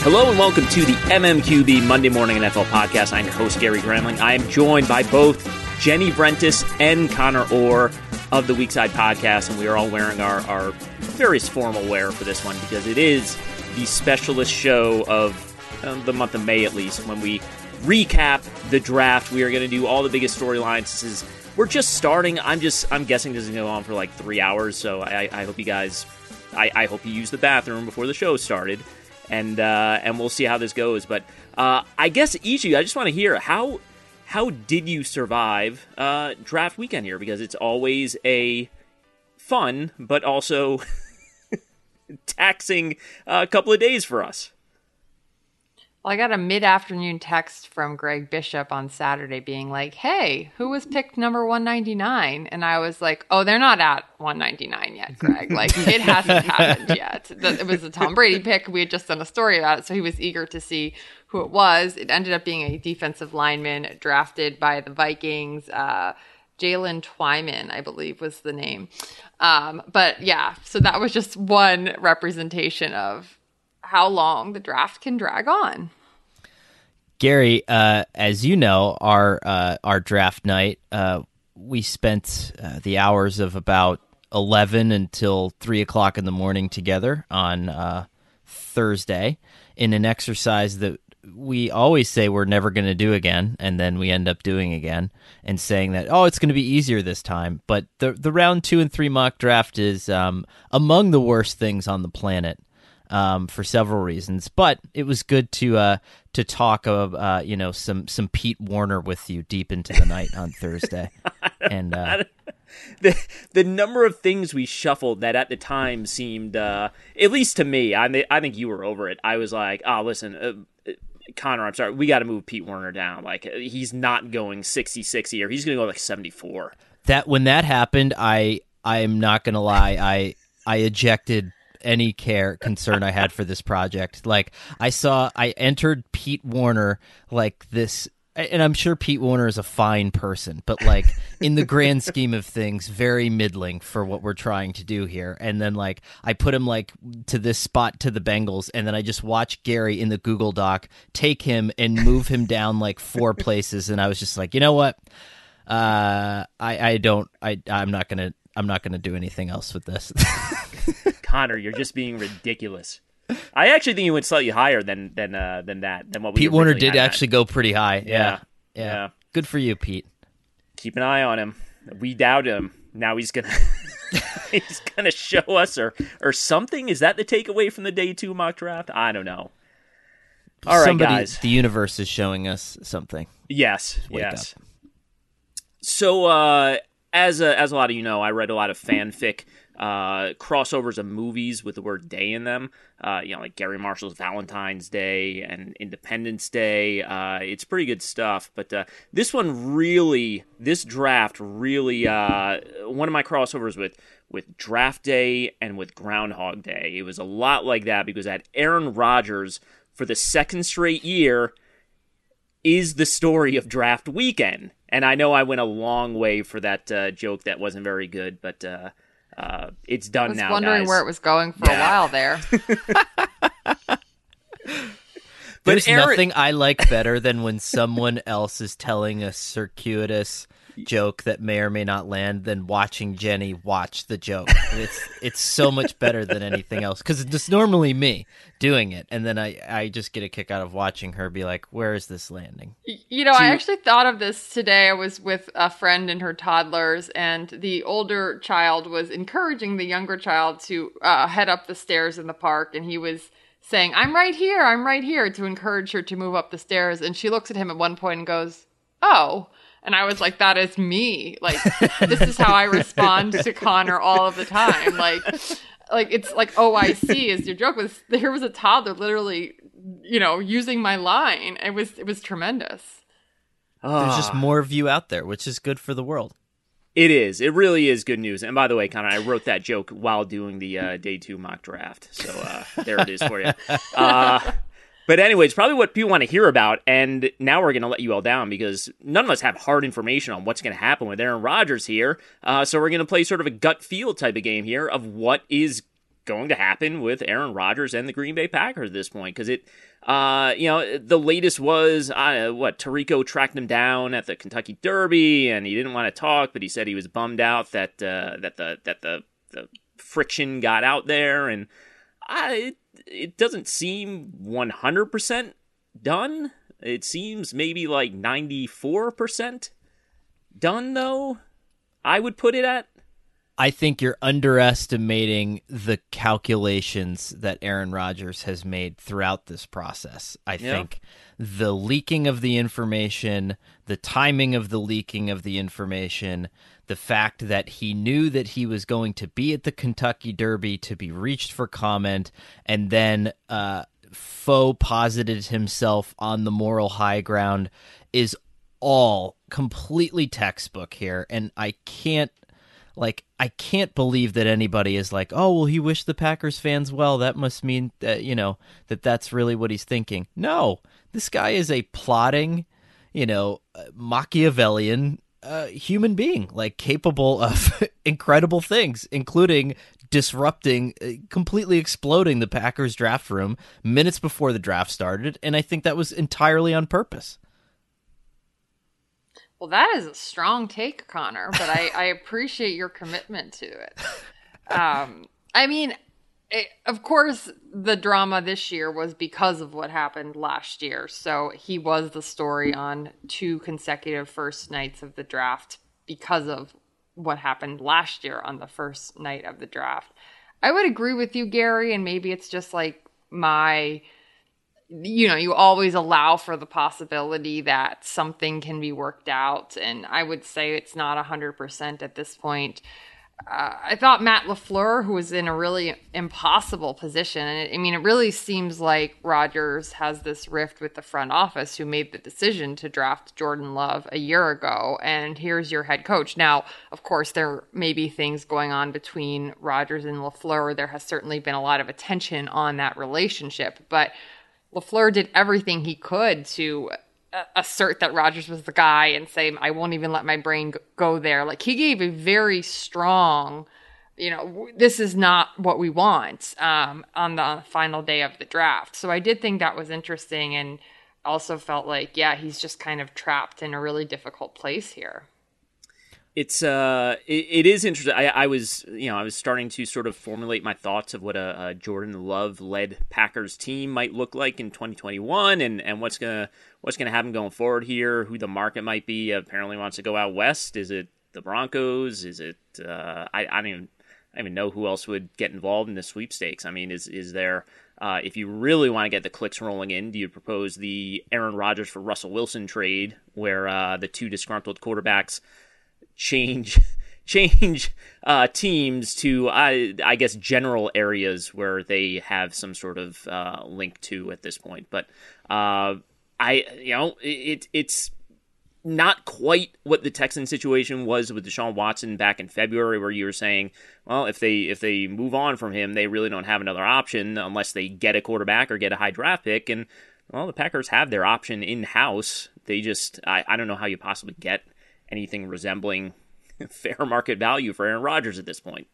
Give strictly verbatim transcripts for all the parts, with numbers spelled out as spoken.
Hello and welcome to the M M Q B Monday Morning N F L Podcast. I'm your host, Gary Gramling. I am joined by both Jenny Vrentas and Connor Orr of the Weekside Podcast, and we are all wearing our, our various formal wear for this one because it is the specialist show of um, the month of May, at least, when we recap the draft. We are going to do all the biggest storylines. This is we're just starting. I'm just I'm guessing this is going to go on for like three hours, so I, I hope you guys I, I hope you used the bathroom before the show started. And uh, and we'll see how this goes. But uh, I guess each of you, I just want to hear, how how did you survive uh, draft weekend here? Because it's always a fun, but also taxing uh, couple of days for us. Well, I got a mid-afternoon text from Greg Bishop on Saturday being like, hey, who was picked number one ninety-nine? And I was like, oh, they're not at one ninety-nine yet, Greg. Like, it hasn't happened yet. It was a Tom Brady pick. We had just done a story about it, so he was eager to see who it was. It ended up being a defensive lineman drafted by the Vikings. Uh, Jalen Twyman, I believe, was the name. Um, but, yeah, so that was just one representation of how long the draft can drag on. Gary, uh, as you know, our uh, our draft night, uh, we spent uh, the hours of about eleven until three o'clock in the morning together on uh, Thursday in an exercise that we always say we're never going to do again, and then we end up doing again and saying that, oh, it's going to be easier this time. But the the round two and three mock draft is um, among the worst things on the planet. Um, for several reasons, but it was good to uh, to talk of uh, you know some some Pete Warner with you deep into the night on Thursday, and uh, the the number of things we shuffled that at the time seemed, uh, at least to me, I mean, I think you were over it. I was like, oh, listen, uh, Connor, I'm sorry, we got to move Pete Warner down. Like, he's not going sixty-six here; he's going to go like seventy-four. That when that happened, I I'm not going to lie, I I ejected any care concern I had for this project. Like, I saw I entered Pete Warner like this, and I'm sure Pete Warner is a fine person, but like in the grand scheme of things, very middling for what we're trying to do here. And then like I put him like to this spot to the Bengals, and then I just watched Gary in the Google Doc take him and move him down like four places, and I was just like, you know what? Uh, I I don't I I'm not gonna I'm not gonna do anything else with this. Connor, you're just being ridiculous. I actually think you went slightly higher than than uh, than that than what we. Pete Warner did actually go pretty high. Yeah. Yeah. yeah, yeah. Good for you, Pete. Keep an eye on him. We doubt him. Now he's gonna he's gonna show us or or something. Is that the takeaway from the day two mock draft? I don't know. All right, Somebody, guys. The universe is showing us something. Yes. Wake yes. up. So, uh, as a, as a lot of you know, I read a lot of fanfic. Uh, crossovers of movies with the word day in them, uh, you know, like Gary Marshall's Valentine's Day and Independence Day. Uh, it's pretty good stuff, but uh, this one really, this draft really, uh, one of my crossovers with with Draft Day and with Groundhog Day. It was a lot like that because that Aaron Rodgers for the second straight year is the story of draft weekend. And I know I went a long way for that uh, joke that wasn't very good, but uh, Uh, it's done I was now, wondering guys. where it was going for Yeah. a while there. But There's Aaron- nothing I like better than when someone else is telling a circuitous joke that may or may not land than watching Jenny watch the joke. It's it's so much better than anything else because it's normally me doing it, and then I, I just get a kick out of watching her be like, where is this landing? You know, I actually thought of this today. I was with a friend and her toddlers, and the older child was encouraging the younger child to uh, head up the stairs in the park, and he was saying, I'm right here, I'm right here, to encourage her to move up the stairs. And she looks at him at one point and goes, oh. And I was like, that is me. Like, this is how I respond to Connor all of the time. Like, like it's like O I C is your joke. Was there was a toddler literally, you know, using my line. It was it was tremendous. There's just more of you out there, which is good for the world. It is. It really is good news. And by the way, Connor, I wrote that joke while doing the uh, day two mock draft. So uh, there it is for you. Uh, but anyway, it's probably what people want to hear about. And now we're going to let you all down because none of us have hard information on what's going to happen with Aaron Rodgers here. Uh, so we're going to play sort of a gut feel type of game here of what is going to happen with Aaron Rodgers and the Green Bay Packers at this point, because it, uh, you know, the latest was uh, what Tirico tracked him down at the Kentucky Derby, and he didn't want to talk, but he said he was bummed out that uh, that the that the, the friction got out there, and I, it it doesn't seem one hundred percent done. It seems maybe like ninety-four percent done, though. I would put it at. I think you're underestimating the calculations that Aaron Rodgers has made throughout this process. I yeah. think the leaking of the information, the timing of the leaking of the information, the fact that he knew that he was going to be at the Kentucky Derby to be reached for comment, and then uh, faux posited himself on the moral high ground is all completely textbook here. And I can't Like, I can't believe that anybody is like, oh, well, he wished the Packers fans well. That must mean that, you know, that that's really what he's thinking. No, this guy is a plotting, you know, Machiavellian uh, human being, like capable of incredible things, including disrupting, uh, completely exploding the Packers draft room minutes before the draft started. And I think that was entirely on purpose. Well, that is a strong take, Connor, but I, I appreciate your commitment to it. Um, I mean, it, of course, the drama this year was because of what happened last year. So he was the story on two consecutive first nights of the draft because of what happened last year on the first night of the draft. I would agree with you, Gary, and maybe it's just like my... you know, you always allow for the possibility that something can be worked out. And I would say it's not one hundred percent at this point. Uh, I thought Matt LaFleur, who was in a really impossible position, and it, I mean, it really seems like Rodgers has this rift with the front office who made the decision to draft Jordan Love a year ago. And here's your head coach. Now, of course, there may be things going on between Rodgers and LaFleur. There has certainly been a lot of attention on that relationship, but LaFleur did everything he could to uh, assert that Rodgers was the guy and say, I won't even let my brain go there. Like, he gave a very strong, you know, this is not what we want um, on the final day of the draft. So I did think that was interesting, and also felt like, yeah, he's just kind of trapped in a really difficult place here. It's uh, it, it is interesting. I, I was, you know, I was starting to sort of formulate my thoughts of what a, a Jordan Love-led Packers team might look like in twenty twenty-one, and, and what's gonna what's gonna happen going forward here. Who the market might be. Apparently wants to go out west. Is it the Broncos? Is it? Uh, I I don't even I don't even know who else would get involved in the sweepstakes. I mean, is is there? Uh, if you really want to get the clicks rolling in, do you propose the Aaron Rodgers for Russell Wilson trade, where uh, the two disgruntled quarterbacks change change uh, teams to, I, I guess, general areas where they have some sort of uh, link to at this point? But uh, I, you know, it it's not quite what the Texan situation was with Deshaun Watson back in February, where you were saying, well, if they if they move on from him, they really don't have another option unless they get a quarterback or get a high draft pick. And well, the Packers have their option in house. They just, I, I don't know how you possibly get anything resembling fair market value for Aaron Rodgers at this point.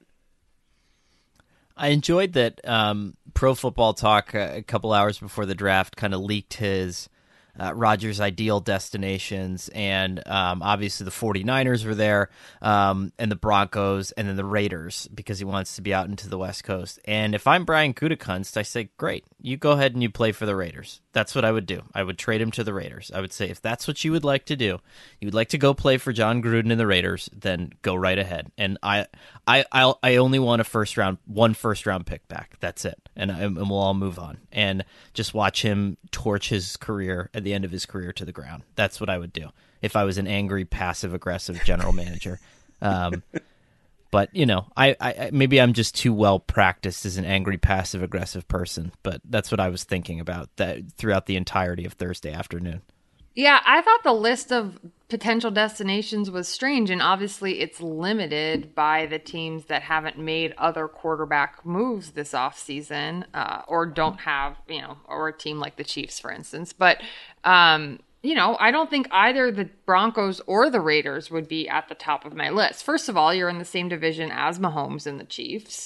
I enjoyed that um, Pro Football Talk uh, a couple hours before the draft kind of leaked his uh, Rodgers' ideal destinations, and um, obviously the 49ers were there, um, and the Broncos, and then the Raiders, because he wants to be out into the West Coast. And if I'm Brian Gutekunst, I say, great, you go ahead and you play for the Raiders. That's what I would do. I would trade him to the Raiders. I would say, if that's what you would like to do, you would like to go play for John Gruden and the Raiders, then go right ahead. And I, I, I'll, I only want a first round, one first round pick back. That's it, and, and we'll all move on and just watch him torch his career at the end of his career to the ground. That's what I would do if I was an angry, passive aggressive general manager. Um, But, you know, I, I maybe I'm just too well practiced as an angry, passive-aggressive person, but that's what I was thinking about that throughout the entirety of Thursday afternoon. Yeah, I thought the list of potential destinations was strange, and obviously it's limited by the teams that haven't made other quarterback moves this offseason, uh, or don't have, you know, or a team like the Chiefs, for instance. But, um you know, I don't think either the Broncos or the Raiders would be at the top of my list. First of all, you're in the same division as Mahomes and the Chiefs.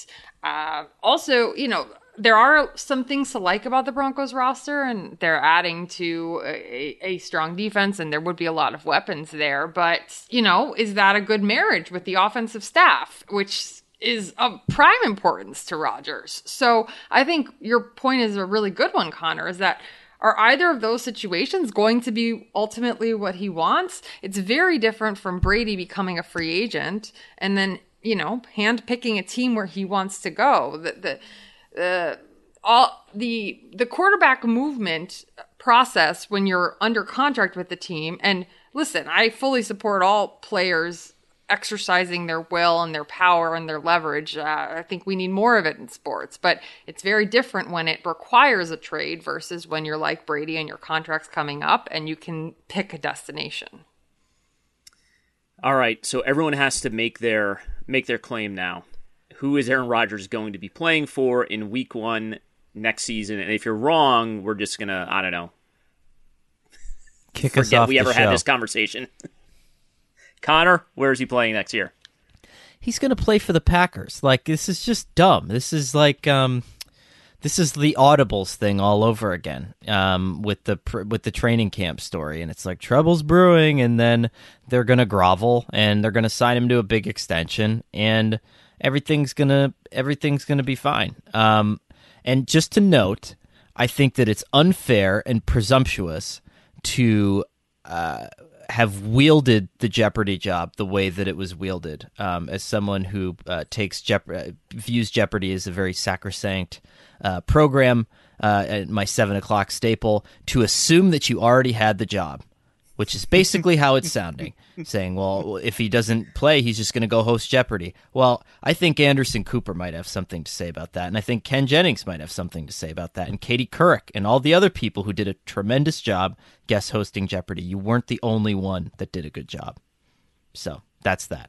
Uh, also, you know, there are some things to like about the Broncos roster, and they're adding to a, a strong defense, and there would be a lot of weapons there. But, you know, is that a good marriage with the offensive staff, which is of prime importance to Rodgers? So I think your point is a really good one, Connor, is that are either of those situations going to be ultimately what he wants? It's very different from Brady becoming a free agent and then, you know, handpicking a team where he wants to go. The, the Uh, all the the quarterback movement process when you're under contract with the team, and listen, I fully support all players exercising their will and their power and their leverage. Uh, I think we need more of it in sports, but it's very different when it requires a trade versus when you're like Brady and your contract's coming up and you can pick a destination. All right, so everyone has to make their make their claim now. Who is Aaron Rodgers going to be playing for in week one next season? And if you're wrong, we're just going to, I don't know, kick us off we the ever show. had this conversation. Connor, where is he playing next year? He's going to play for the Packers. Like, this is just dumb. This is like, um, this is the Audibles thing all over again, um, with the with the training camp story. And it's like trouble's brewing, and then they're going to grovel, and they're going to sign him to a big extension, and everything's gonna everything's gonna be fine. Um, and just to note, I think that it's unfair and presumptuous to uh, have wielded the Jeopardy job the way that it was wielded. Um, as someone who uh, takes Jeop- uh, views Jeopardy as a very sacrosanct uh, program, uh, at my seven o'clock staple, to assume that you already had the job, which is basically how it's sounding. Saying, well, if he doesn't play, he's just going to go host Jeopardy. Well, I think Anderson Cooper might have something to say about that, and I think Ken Jennings might have something to say about that, and Katie Couric, and all the other people who did a tremendous job guest hosting Jeopardy. You weren't the only one that did a good job. So, that's that.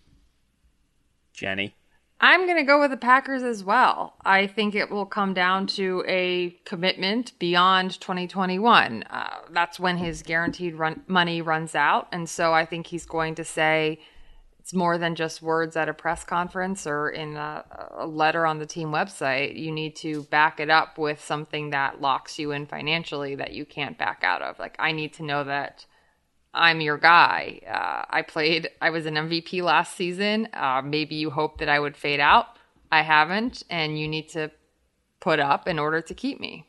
Jenny? I'm going to go with the Packers as well. I think it will come down to a commitment beyond twenty twenty-one. Uh, that's when his guaranteed run- money runs out. And so I think he's going to say it's more than just words at a press conference or in a, a letter on the team website. You need to back it up with something that locks you in financially that you can't back out of. Like, I need to know that I'm your guy. Uh, I played, I was an M V P last season. Uh, maybe you hope that I would fade out. I haven't, and you need to put up in order to keep me.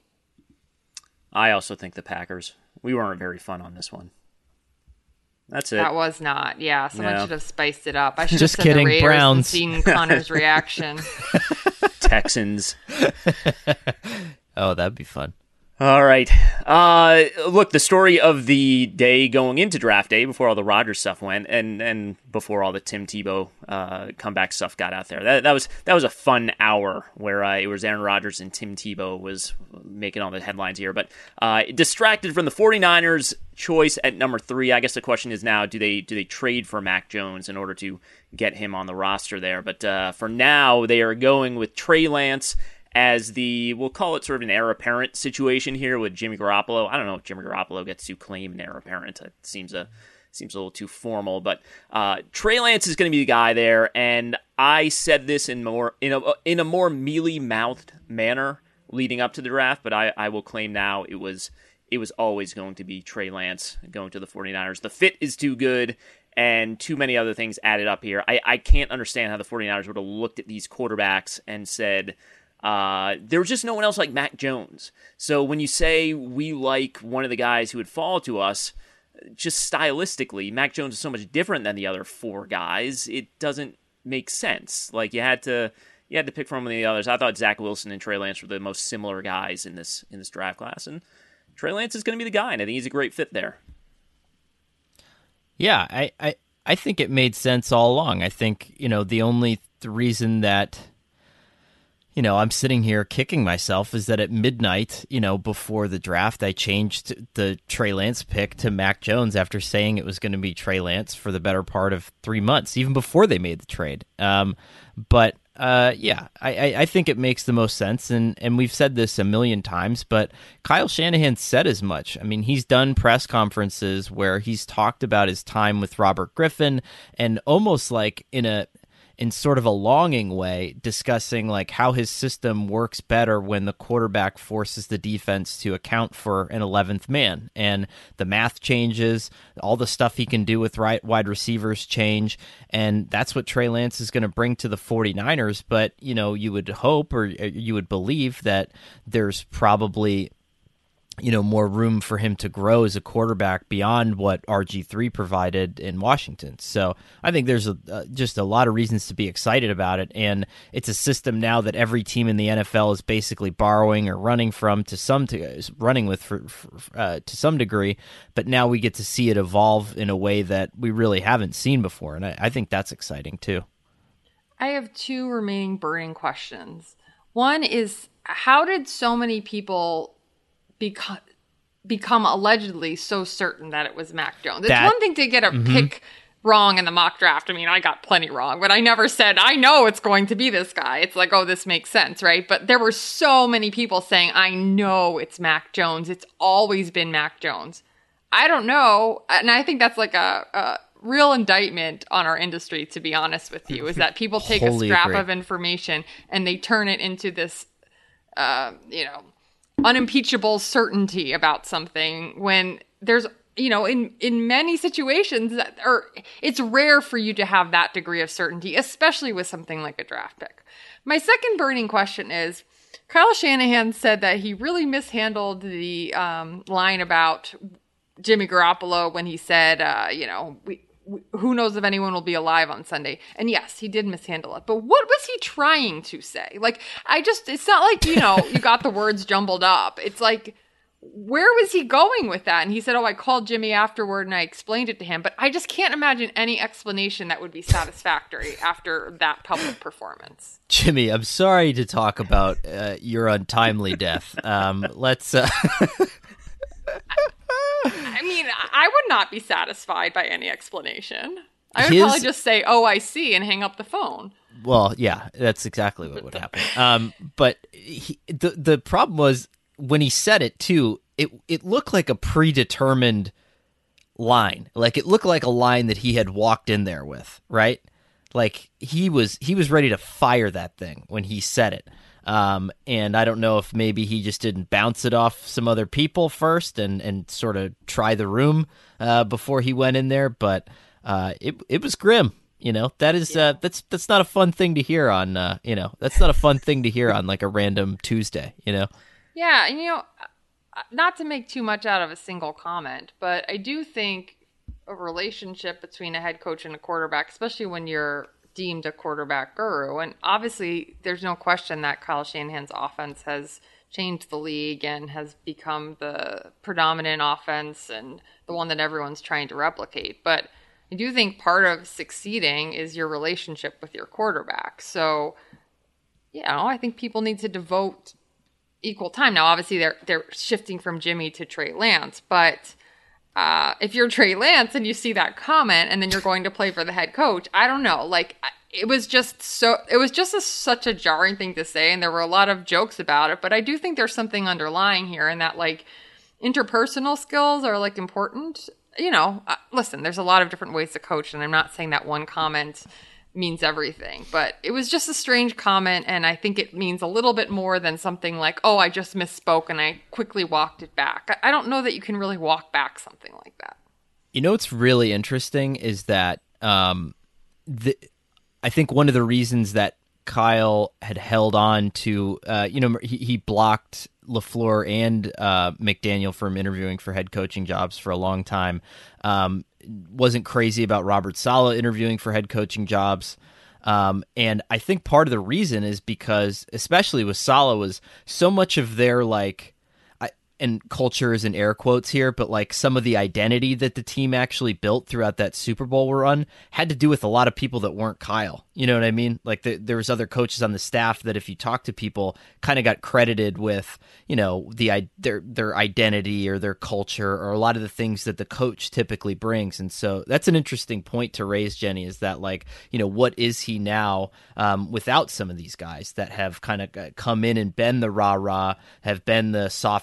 I also think the Packers. We weren't very fun on this one. That's it. That was not. Yeah, someone No. should have spiced it up. I should Just have said kidding, the Raiders Browns. and seen Connor's reaction. Texans. Oh, that'd be fun. All right. Uh, look, the story of the day going into draft day, before all the Rodgers stuff went, and, and before all the Tim Tebow uh, comeback stuff got out there, that that was that was a fun hour where uh, it was Aaron Rodgers and Tim Tebow was making all the headlines here. But uh, distracted from the 49ers choice at number three. I guess the question is now, do they do they trade for Mac Jones in order to get him on the roster there? But uh, for now, they are going with Trey Lance as the, we'll call it sort of an heir apparent situation here with Jimmy Garoppolo. I don't know if Jimmy Garoppolo gets to claim an heir apparent. It seems a seems a little too formal, but uh, Trey Lance is going to be the guy there, and I said this in more in a in a more mealy mouthed manner leading up to the draft, but I, I will claim now it was it was always going to be Trey Lance going to the 49ers. The fit is too good, and too many other things added up here. I, I can't understand how the 49ers would have looked at these quarterbacks and said, Uh, there was just no one else like Mac Jones. So when you say we like one of the guys who would fall to us, just stylistically, Mac Jones is so much different than the other four guys. It doesn't make sense. Like you had to, you had to pick from one of the others. I thought Zach Wilson and Trey Lance were the most similar guys in this in this draft class, and Trey Lance is going to be the guy, and I think he's a great fit there. Yeah, I, I, I think it made sense all along. I think, you know, the only th- reason that, you know, I'm sitting here kicking myself is that at midnight, you know, before the draft, I changed the Trey Lance pick to Mac Jones after saying it was going to be Trey Lance for the better part of three months, even before they made the trade. Um, but uh, yeah, I, I, I think it makes the most sense, and, and we've said this a million times, but Kyle Shanahan said as much. I mean, he's done press conferences where he's talked about his time with Robert Griffin, and almost like in a in sort of a longing way, discussing like how his system works better when the quarterback forces the defense to account for an eleventh man, and the math changes, all the stuff he can do with right wide receivers change, and that's what Trey Lance is going to bring to the 49ers. But, you know, you would hope or you would believe that there's probably, you know, more room for him to grow as a quarterback beyond what R G three provided in Washington. So I think there's a, uh, just a lot of reasons to be excited about it. And it's a system now that every team in the N F L is basically borrowing or running from to some to running with for, for, uh, to some degree. But now we get to see it evolve in a way that we really haven't seen before. And I, I think that's exciting too. I have two remaining burning questions. One is, how did so many people Become, become allegedly so certain that it was Mac Jones? It's that, one thing to get a mm-hmm. pick wrong in the mock draft. I mean, I got plenty wrong, but I never said, I know it's going to be this guy. It's like, oh, this makes sense, right? But there were so many people saying, I know it's Mac Jones. It's always been Mac Jones. I don't know. And I think that's like a, a real indictment on our industry, to be honest with you, is that people take a scrap agree. of information and they turn it into this, uh, you know, unimpeachable certainty about something when there's, you know, in, in many situations that are, it's rare for you to have that degree of certainty, especially with something like a draft pick. My second burning question is, Kyle Shanahan said that he really mishandled the um, line about Jimmy Garoppolo when he said, uh, you know, we, who knows if anyone will be alive on Sunday. And yes, he did mishandle it. But what was he trying to say? Like, I just, it's not like, you know, you got the words jumbled up. It's like, where was he going with that? And he said, oh, I called Jimmy afterward and I explained it to him. But I just can't imagine any explanation that would be satisfactory after that public performance. Jimmy, I'm sorry to talk about uh, your untimely death. Um, let's... Uh... I mean, I would not be satisfied by any explanation. I would His... probably just say, oh, I see, and hang up the phone. Well, yeah, that's exactly what would happen. Um, but he, the the problem was, when he said it, too, it, it looked like a predetermined line. Like, it looked like a line that he had walked in there with, right? Like, he was he was ready to fire that thing when he said it. Um, and I don't know if maybe he just didn't bounce it off some other people first and, and sort of try the room uh, before he went in there. But uh, it it was grim. You know, that is yeah. uh, that's that's not a fun thing to hear on. Uh, you know, that's not a fun thing to hear on like a random Tuesday. You know. Yeah, and you know, not to make too much out of a single comment, but I do think a relationship between a head coach and a quarterback, especially when you're deemed a quarterback guru. And obviously, there's no question that Kyle Shanahan's offense has changed the league and has become the predominant offense and the one that everyone's trying to replicate. But I do think part of succeeding is your relationship with your quarterback. So, you know, I think people need to devote equal time. Now, obviously, they're they're shifting from Jimmy to Trey Lance, but Uh, if you're Trey Lance and you see that comment and then you're going to play for the head coach, I don't know. Like, it was just so, it was just a, such a jarring thing to say. And there were a lot of jokes about it, but I do think there's something underlying here in that, like, interpersonal skills are like important. You know, uh, listen, there's a lot of different ways to coach, and I'm not saying that one comment means everything, but it was just a strange comment, and I think it means a little bit more than something like, oh, I just misspoke and I quickly walked it back. I don't know that you can really walk back something like that. You know what's really interesting is that um, the, I think one of the reasons that Kyle had held on to, uh, you know, he, he blocked LaFleur and uh, McDaniel from interviewing for head coaching jobs for a long time. Um, wasn't crazy about Robert Saleh interviewing for head coaching jobs. Um, and I think part of the reason is because, especially with Saleh, was so much of their, like, I, and culture is in air quotes here, but like some of the identity that the team actually built throughout that Super Bowl run had to do with a lot of people that weren't Kyle. You know what I mean? Like the, there was other coaches on the staff that if you talk to people kind of got credited with, you know, the their their identity or their culture or a lot of the things that the coach typically brings. And so that's an interesting point to raise, Jenny, is that, like, you know, what is he now um, without some of these guys that have kind of come in and been the rah-rah, have been the soft touch,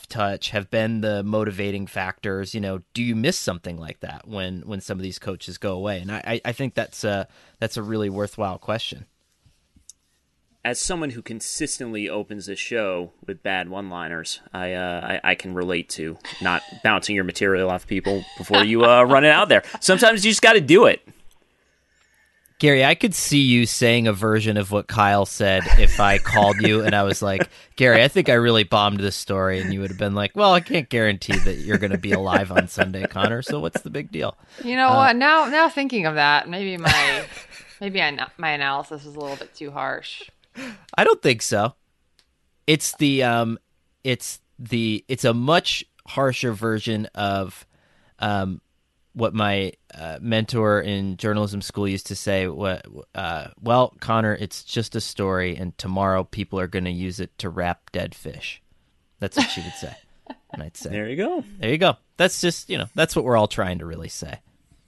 coach have been the motivating factors? You know, do you miss something like that when, when some of these coaches go away? And I, I think that's a, that's a really worthwhile question. As someone who consistently opens this show with bad one-liners, I, uh, I I can relate to not bouncing your material off people before you uh, run it out there. Sometimes you just got to do it. Gary, I could see you saying a version of what Kyle said if I called you and I was like, Gary, I think I really bombed this story. And you would have been like, well, I can't guarantee that you're going to be alive on Sunday, Connor. So what's the big deal? You know uh, what? Now, now thinking of that, maybe my maybe I, my analysis was a little bit too harsh. I don't think so. It's the um, it's the it's a much harsher version of um, what my uh, mentor in journalism school used to say. What uh, well, Connor, it's just a story, and tomorrow people are going to use it to wrap dead fish. That's what she would say. And I'd say, there you go, there you go. That's just you know that's what we're all trying to really say.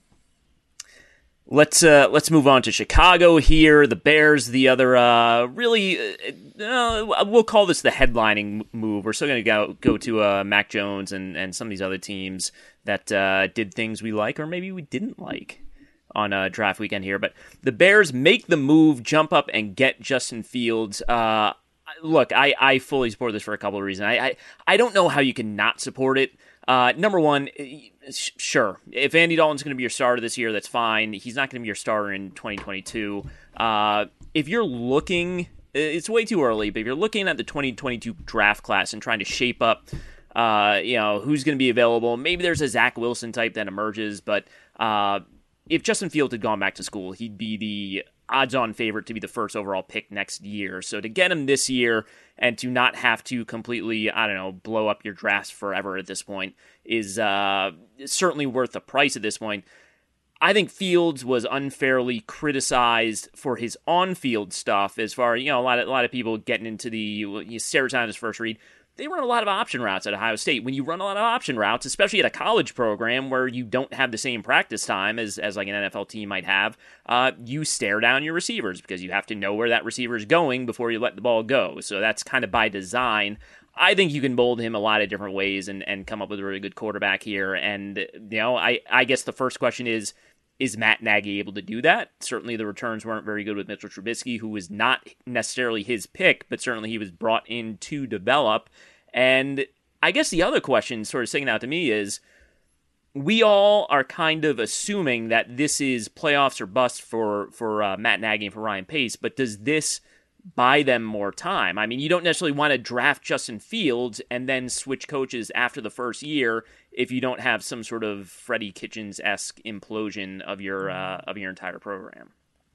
Let's uh, let's move on to Chicago here. The Bears, the other uh, really, uh, we'll call this the headlining move. We're still going to go go to uh, Mac Jones and, and some of these other teams that uh, did things we like or maybe we didn't like on uh, draft weekend here. But the Bears make the move, jump up and get Justin Fields. Uh, look, I, I fully support this for a couple of reasons. I, I, I don't know how you can not support it. Uh, number one, sure, if Andy Dalton's going to be your starter this year, that's fine. He's not going to be your starter in twenty twenty-two. Uh, if you're looking, it's way too early, but if you're looking at the twenty twenty-two draft class and trying to shape up, uh, you know, who's going to be available, maybe there's a Zach Wilson type that emerges, but uh, if Justin Fields had gone back to school, he'd be the odds-on favorite to be the first overall pick next year. So to get him this year and to not have to completely, I don't know, blow up your drafts forever at this point is uh, certainly worth the price at this point. I think Fields was unfairly criticized for his on-field stuff as far, you know, a lot of, a lot of people getting into the you stare down his first read. They run a lot of option routes at Ohio State. When you run a lot of option routes, especially at a college program where you don't have the same practice time as, as like an N F L team might have, uh, you stare down your receivers because you have to know where that receiver is going before you let the ball go. So that's kind of by design. I think you can mold him a lot of different ways and, and come up with a really good quarterback here. And, you know, I, I guess the first question is, is Matt Nagy able to do that? Certainly the returns weren't very good with Mitchell Trubisky, who was not necessarily his pick, but certainly he was brought in to develop. And I guess the other question sort of sticking out to me is, we all are kind of assuming that this is playoffs or bust for, for uh, Matt Nagy and for Ryan Pace, but does this buy them more time? I mean, you don't necessarily want to draft Justin Fields and then switch coaches after the first year if you don't have some sort of Freddie Kitchens-esque implosion of your uh, of your entire program.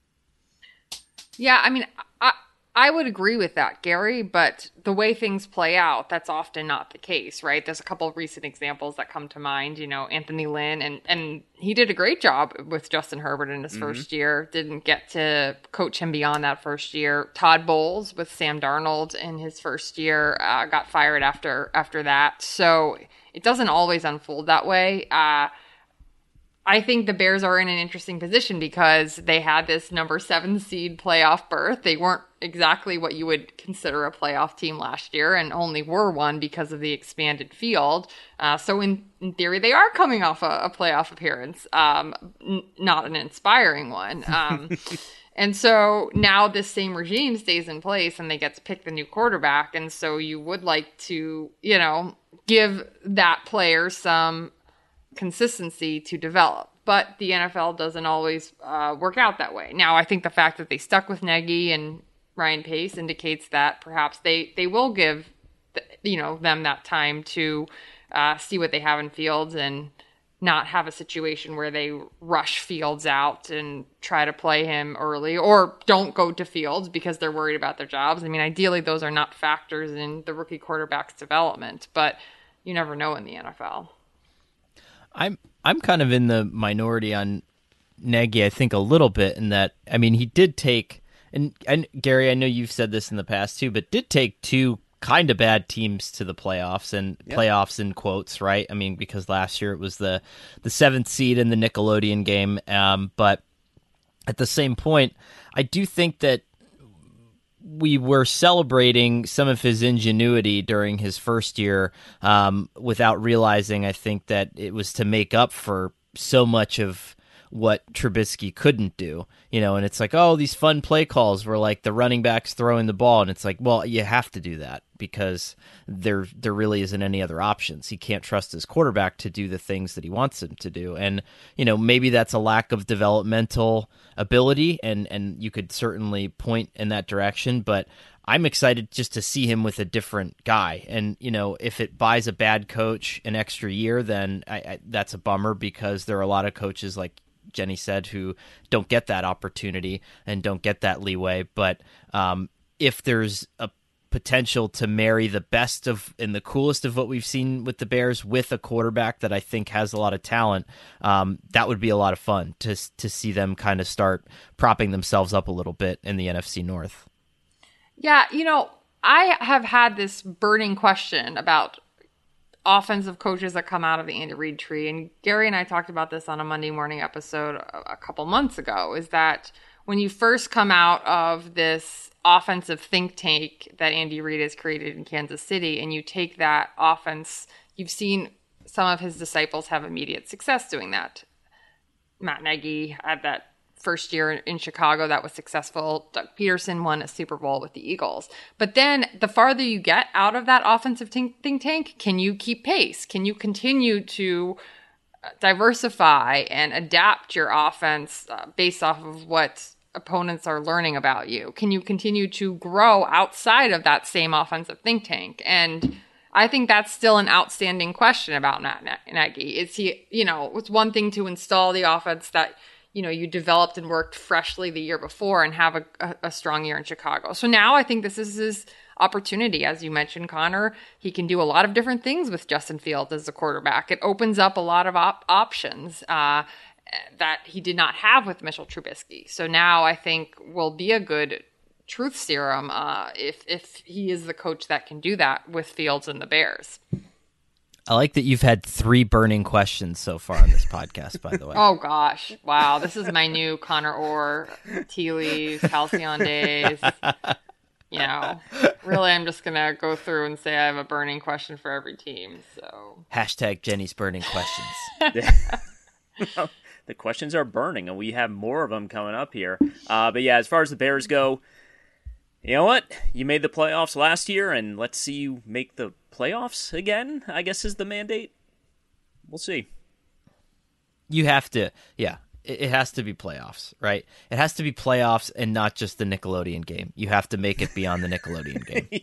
Yeah, I mean, I I would agree with that, Gary, but the way things play out, that's often not the case, right? There's a couple of recent examples that come to mind, you know, Anthony Lynn, and, and he did a great job with Justin Herbert in his mm-hmm. first year, didn't get to coach him beyond that first year. Todd Bowles with Sam Darnold in his first year uh, got fired after after that. So it doesn't always unfold that way. Uh I think the Bears are in an interesting position because they had this number seven seed playoff berth. They weren't exactly what you would consider a playoff team last year and only were one because of the expanded field. Uh, so in, in theory, they are coming off a, a playoff appearance, um, n- not an inspiring one. Um, and so now this same regime stays in place and they get to pick the new quarterback. And so you would like to, you know, give that player some consistency to develop, but the N F L doesn't always uh, work out that way. Now, I think the fact that they stuck with Nagy and Ryan Pace indicates that perhaps they they will give the, you know them that time to uh, see what they have in Fields and not have a situation where they rush Fields out and try to play him early or don't go to Fields because they're worried about their jobs. I mean, ideally, those are not factors in the rookie quarterback's development, but you never know in the N F L. I'm I'm kind of in the minority on Nagy, I think, a little bit in that, I mean, he did take, and, and Gary, I know you've said this in the past too, but did take two kind of bad teams to the playoffs, and yep. playoffs in quotes, right? I mean, because last year it was the, the seventh seed in the Nickelodeon game, um, but at the same point, I do think that we were celebrating some of his ingenuity during his first year um, without realizing, I think, that it was to make up for so much of what Trubisky couldn't do, you know, and it's like, oh, these fun play calls were like the running backs throwing the ball. And it's like, well, you have to do that because there, there really isn't any other options. He can't trust his quarterback to do the things that he wants him to do. And, you know, maybe that's a lack of developmental ability, and, and you could certainly point in that direction, but I'm excited just to see him with a different guy. And, you know, if it buys a bad coach an extra year, then I, I, that's a bummer, because there are a lot of coaches, like Jenny said, who don't get that opportunity and don't get that leeway. But um, if there's a potential to marry the best of and the coolest of what we've seen with the Bears with a quarterback that I think has a lot of talent, um, that would be a lot of fun to to see them kind of start propping themselves up a little bit in the N F C North. Yeah, you know, I have had this burning question about offensive coaches that come out of the Andy Reid tree. And Gary and I talked about this on a Monday morning episode a couple months ago, is that when you first come out of this offensive think tank that Andy Reid has created in Kansas City, and you take that offense, you've seen some of his disciples have immediate success doing that. Matt Nagy had that first year in Chicago that was successful. Doug Peterson won a Super Bowl with the Eagles. But then the farther you get out of that offensive think tank, can you keep pace? Can you continue to diversify and adapt your offense uh, based off of what opponents are learning about you? Can you continue to grow outside of that same offensive think tank? And I think that's still an outstanding question about Matt Nagy. Is he, you know, it's one thing to install the offense that you know, you developed and worked freshly the year before and have a, a, a strong year in Chicago. So now I think this is his opportunity. As you mentioned, Connor, he can do a lot of different things with Justin Fields as a quarterback. It opens up a lot of op- options uh, that he did not have with Mitchell Trubisky. So now I think will be a good truth serum uh, if, if he is the coach that can do that with Fields and the Bears. I like that you've had three burning questions so far on this podcast, by the way. Oh, gosh. Wow. This is my new Connor Orr, tea leaves, halcyon days. You know, really, I'm just going to go through and say I have a burning question for every team. So Hashtag Jenny's burning questions. Well, the questions are burning, and we have more of them coming up here. Uh, but yeah, as far as the Bears go, you know what? You made the playoffs last year, and let's see you make the playoffs again, I guess is the mandate. We'll see. You have to, yeah, it, it has to be playoffs, right? It has to be playoffs and not just the Nickelodeon game. You have to make it beyond the Nickelodeon game.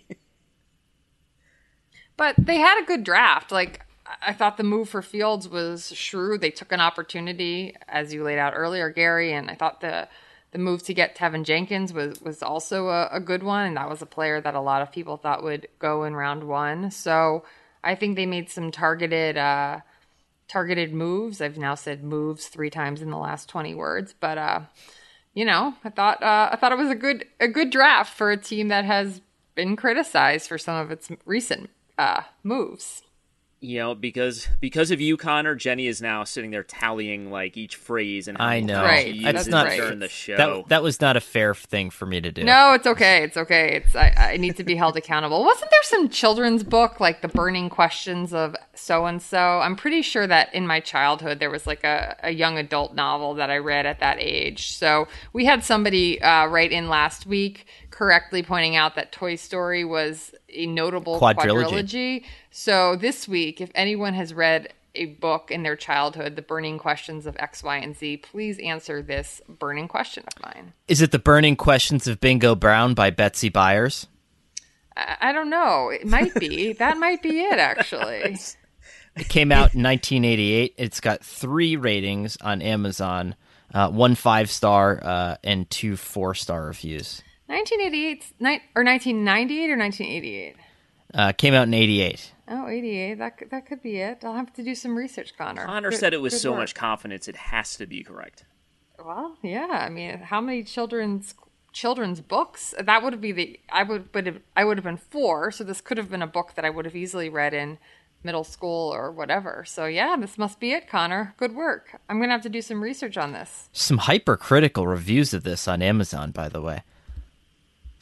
But they had a good draft. Like, I thought the move for Fields was shrewd. They took an opportunity, as you laid out earlier, Gary, and I thought the The move to get Tevin Jenkins was, was also a, a good one, and that was a player that a lot of people thought would go in round one. So I think they made some targeted uh, targeted moves. I've now said moves three times in the last twenty words, but uh, you know, I thought uh, I thought it was a good a good draft for a team that has been criticized for some of its recent uh, moves. You know, because because of you, Connor, Jenny is now sitting there tallying like each phrase and how I know right. That's not during the show. That, that was not a fair thing for me to do. No, it's okay. It's okay. It's I, I need to be held accountable. Wasn't there some children's book like The Burning Questions of so and so? I'm pretty sure that in my childhood there was like a, a young adult novel that I read at that age. So we had somebody uh, write in last week correctly pointing out that Toy Story was a notable quadrilogy. quadrilogy. So this week, if anyone has read a book in their childhood, The Burning Questions of X, Y, and Z, please answer this burning question of mine. Is it The Burning Questions of Bingo Brown by Betsy Byers? I, I don't know. It might be. That might be it, actually. It came out in nineteen eighty-eight. It's got three ratings on Amazon, uh, one five-star uh, and two four-star reviews. nineteen eighty-eight ni- or nineteen ninety-eight or nineteen eighty-eight? Uh, came out in eighty-eight. Oh, eighty-eight. That could, that could be it. I'll have to do some research, Connor. Connor good, said it with so work. much confidence it has to be correct. Well, yeah. I mean, how many children's children's books? That would be the I would but have, I would have been four, so this could have been a book that I would have easily read in middle school or whatever. So yeah, this must be it, Connor. Good work. I'm gonna have to do some research on this. Some hypercritical reviews of this on Amazon, by the way.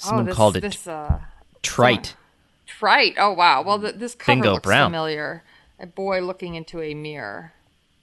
Someone oh, this, called it this, uh, trite. Someone, trite. Oh, wow. Well, th- this cover Bingo looks Brown. familiar. A boy looking into a mirror.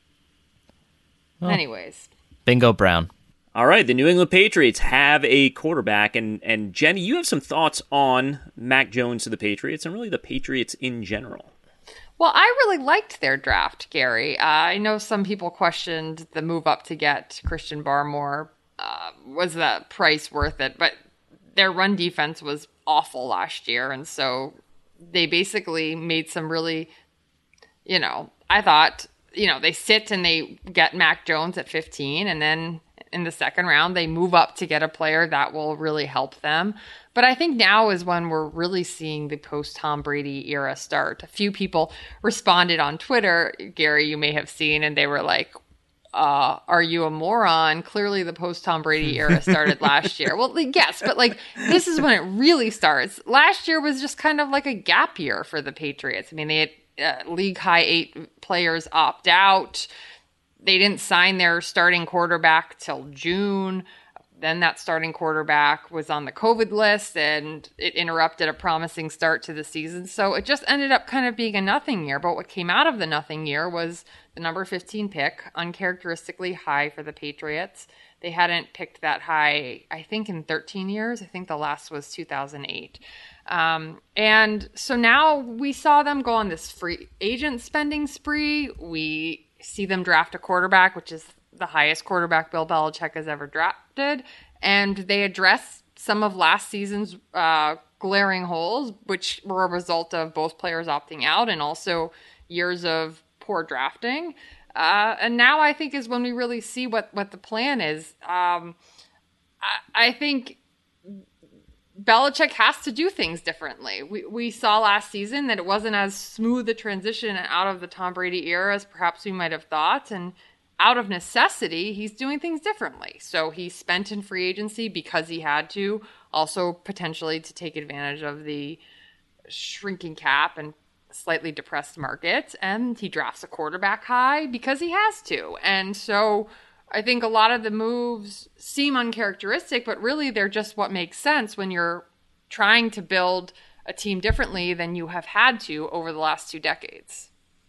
Oh. Anyways. Bingo Brown. All right, the New England Patriots have a quarterback, and, and Jenny, you have some thoughts on Mac Jones to the Patriots, and really the Patriots in general. Well, I really liked their draft, Gary. Uh, I know some people questioned the move up to get Christian Barmore. Uh, was the price worth it? But their run defense was awful last year, and so they basically made some really, you know, I thought, you know, they sit and they get Mac Jones at fifteen, and then in the second round, they move up to get a player that will really help them. But I think now is when we're really seeing the post-Tom Brady era start. A few people responded on Twitter, Gary, you may have seen, and they were like, uh, are you a moron? Clearly the post-Tom Brady era started last year. Well, yes, but like this is when it really starts. Last year was just kind of like a gap year for the Patriots. I mean, they had uh, league-high eight players opt out. They didn't sign their starting quarterback till June. Then that starting quarterback was on the COVID list, and it interrupted a promising start to the season. So it just ended up kind of being a nothing year. But what came out of the nothing year was the number fifteen pick, uncharacteristically high for the Patriots. They hadn't picked that high, I think, in thirteen years. I think the last was two thousand eight. Um, and so now we saw them go on this free agent spending spree. We see them draft a quarterback, which is the highest quarterback Bill Belichick has ever drafted. And they address some of last season's uh, glaring holes, which were a result of both players opting out and also years of poor drafting. Uh, and now I think is when we really see what, what the plan is. Um, I, I think Belichick has to do things differently. We we saw last season that it wasn't as smooth a transition out of the Tom Brady era as perhaps we might have thought. And out of necessity, he's doing things differently. So he spent in free agency because he had to, also potentially to take advantage of the shrinking cap and slightly depressed market. And he drafts a quarterback high because he has to. And so I think a lot of the moves seem uncharacteristic, but really they're just what makes sense when you're trying to build a team differently than you have had to over the last two decades.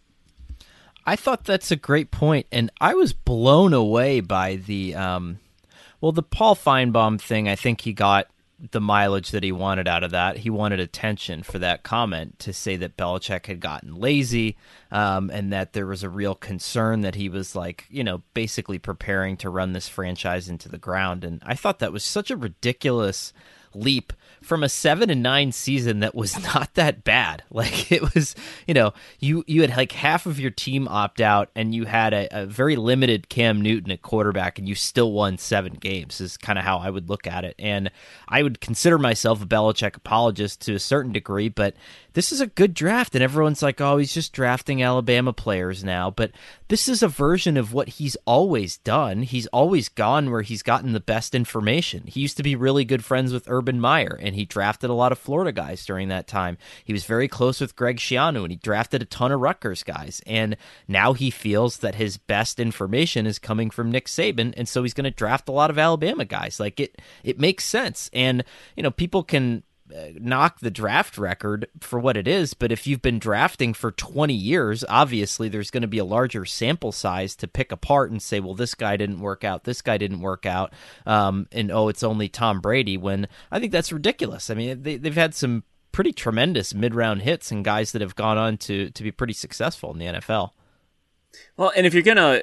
I thought that's a great point, and I was blown away by the, um, well, the Paul Feinbaum thing. I think he got the mileage that he wanted out of that. He wanted attention for that comment to say that Belichick had gotten lazy, um, and that there was a real concern that he was like, you know, basically preparing to run this franchise into the ground. And I thought that was such a ridiculous leap from a seven and nine season that was not that bad. Like it was, you know, you, you had like half of your team opt out and you had a, a very limited Cam Newton at quarterback and you still won seven games is kind of how I would look at it. And I would consider myself a Belichick apologist to a certain degree, but this is a good draft. And everyone's like, oh, he's just drafting Alabama players now. But this is a version of what he's always done. He's always gone where he's gotten the best information. He used to be really good friends with Urban Meyer, and he drafted a lot of Florida guys during that time. He was very close with Greg Schiano, and he drafted a ton of Rutgers guys. And now he feels that his best information is coming from Nick Saban, and so he's going to draft a lot of Alabama guys. Like it, it makes sense. And you know, people can knock the draft record for what it is, but if you've been drafting for twenty years, obviously there's going to be a larger sample size to pick apart and say, well, this guy didn't work out, this guy didn't work out, um, and oh, it's only Tom Brady, when I think that's ridiculous. I mean, they, they've had some pretty tremendous mid-round hits and guys that have gone on to, to be pretty successful in the N F L. Well, and if you're going to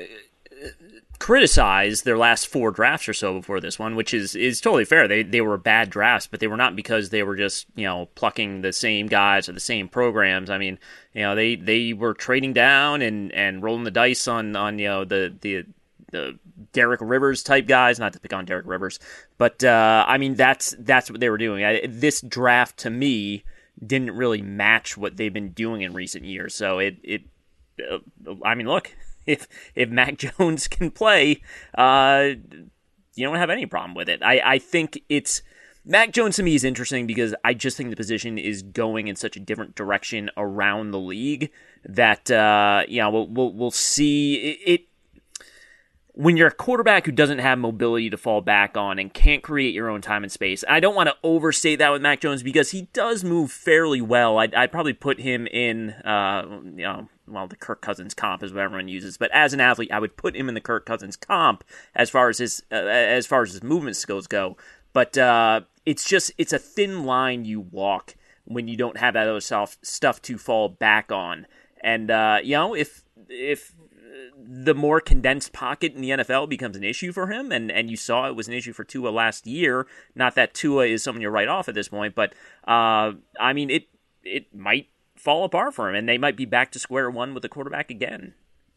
criticize their last four drafts or so before this one, which is is totally fair. They they were bad drafts, but they were not because they were just, you know, plucking the same guys or the same programs. I mean, you know, they, they were trading down and, and rolling the dice on, on you know the the the Derek Rivers type guys. Not to pick on Derek Rivers, but uh, I mean that's that's what they were doing. I, this draft to me didn't really match what they've been doing in recent years. So it it uh, I mean, look. If if Mac Jones can play, uh, you don't have any problem with it. I, I think it's Mac Jones to me is interesting because I just think the position is going in such a different direction around the league that uh, you know we'll we'll, we'll see it, it. when you're a quarterback who doesn't have mobility to fall back on and can't create your own time and space, I don't want to overstate that with Mac Jones because he does move fairly well. I'd, I'd probably put him in, uh, you know, well, the Kirk Cousins comp is what everyone uses, but as an athlete, I would put him in the Kirk Cousins comp as far as his uh, as far as his movement skills go. But uh, it's just it's a thin line you walk when you don't have that other stuff stuff to fall back on, and uh, you know if if. the more condensed pocket in the N F L becomes an issue for him, and, and you saw it was an issue for Tua last year. Not that Tua is someone you write off at this point, but uh, I mean, it it might fall apart for him, and they might be back to square one with the quarterback again.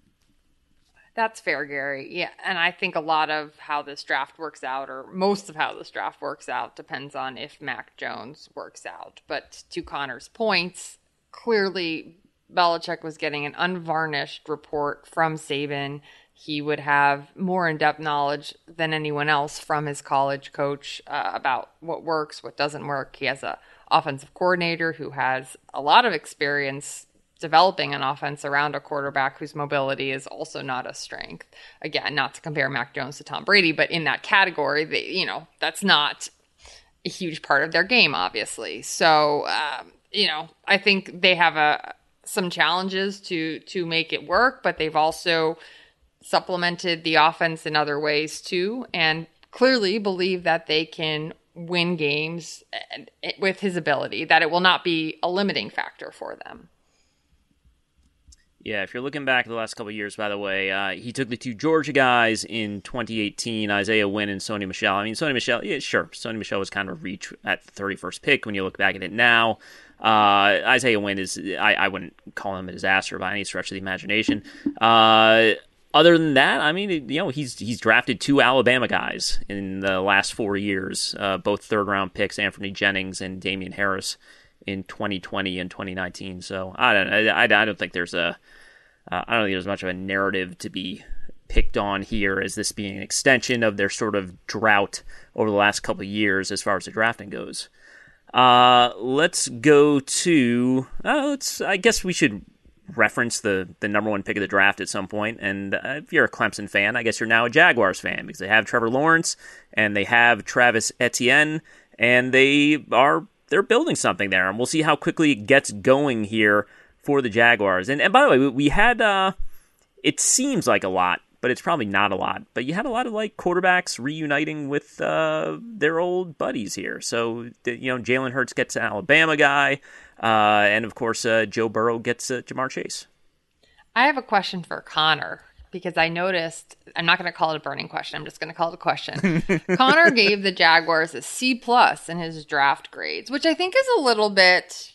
That's fair, Gary. Yeah, and I think a lot of how this draft works out, or most of how this draft works out, depends on if Mac Jones works out. But to Connor's points, clearly Belichick was getting an unvarnished report from Saban. He would have more in-depth knowledge than anyone else from his college coach uh, about what works, what doesn't work. He has a offensive coordinator who has a lot of experience developing an offense around a quarterback whose mobility is also not a strength. Again, not to compare Mac Jones to Tom Brady, but in that category, they, you know, that's not a huge part of their game, obviously. So, um, you know, I think they have a some challenges to to make it work, but they've also supplemented the offense in other ways too, and clearly believe that they can win games with his ability, that it will not be a limiting factor for them. Yeah, if you're looking back at the last couple of years, by the way, uh, he took the two Georgia guys in twenty eighteen, Isaiah Wynn and Sony Michel. I mean, Sony Michel, yeah, sure, Sony Michel was kind of a reach at the thirty-first pick when you look back at it now. Uh, Isaiah Wynn is, I, I wouldn't call him a disaster by any stretch of the imagination. Uh, other than that, I mean, you know, he's he's drafted two Alabama guys in the last four years, uh, both third-round picks, Anthony Jennings and Damian Harris in twenty twenty and twenty nineteen. So I don't, I, I don't think there's a, uh, I don't think there's much of a narrative to be picked on here as this being an extension of their sort of drought over the last couple of years as far as the drafting goes. Uh, let's go to, uh, let's, I guess we should reference the, the number one pick of the draft at some point. And uh, if you're a Clemson fan, I guess you're now a Jaguars fan because they have Trevor Lawrence and they have Travis Etienne and they are, they're building something there. And we'll see how quickly it gets going here for the Jaguars. And, and by the way, we, we had, uh, it seems like a lot, but it's probably not a lot. But you had a lot of like quarterbacks reuniting with uh, their old buddies here. So you know, Jalen Hurts gets an Alabama guy, uh, and of course uh, Joe Burrow gets uh, Jamar Chase. I have a question for Connor because I noticed. I'm not going to call it a burning question. I'm just going to call it a question. Connor gave the Jaguars a C plus in his draft grades, which I think is a little bit,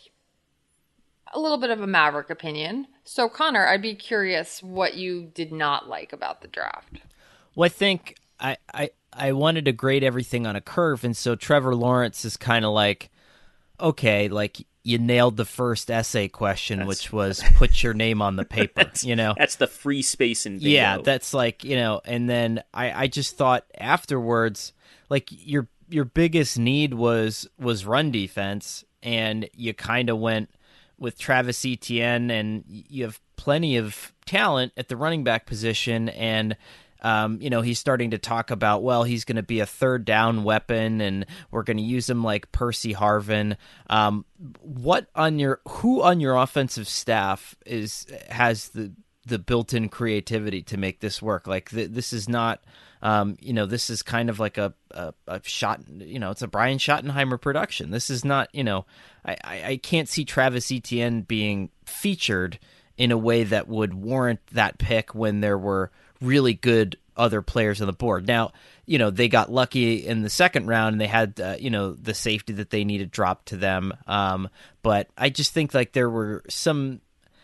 a little bit of a maverick opinion. So, Connor, I'd be curious what you did not like about the draft. Well, I think I, I, I wanted to grade everything on a curve, and so Trevor Lawrence is kind of like, okay, like you nailed the first essay question, that's, which was put your name on the paper, you know? That's the free space in bingo. Yeah, that's like, you know, and then I, I just thought afterwards, like your your biggest need was was run defense, and you kind of went with Travis Etienne, and you have plenty of talent at the running back position, and um, you know, he's starting to talk about, well, he's going to be a third down weapon, and we're going to use him like Percy Harvin. Um, what on your who on your offensive staff is has the the built-in creativity to make this work? Like th- this is not. Um, you know, this is kind of like a, a, a shot, you know, it's a Brian Schottenheimer production. This is not, you know, I, I, I can't see Travis Etienne being featured in a way that would warrant that pick when there were really good other players on the board. Now, you know, they got lucky in the second round and they had, uh, you know, the safety that they needed dropped to them. Um, but I just think like there were some...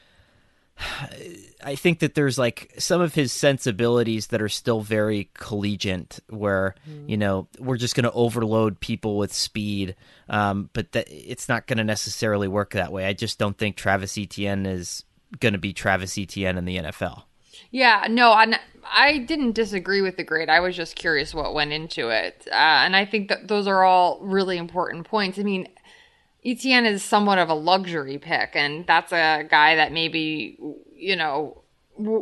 I think that there's like some of his sensibilities that are still very collegiate where, mm. you know, we're just going to overload people with speed. Um, but that it's not going to necessarily work that way. I just don't think Travis Etienne is going to be Travis Etienne in the N F L. Yeah, no, I, I didn't disagree with the grade. I was just curious what went into it. Uh, and I think that those are all really important points. I mean, Etienne is somewhat of a luxury pick, and that's a guy that maybe, you know, w-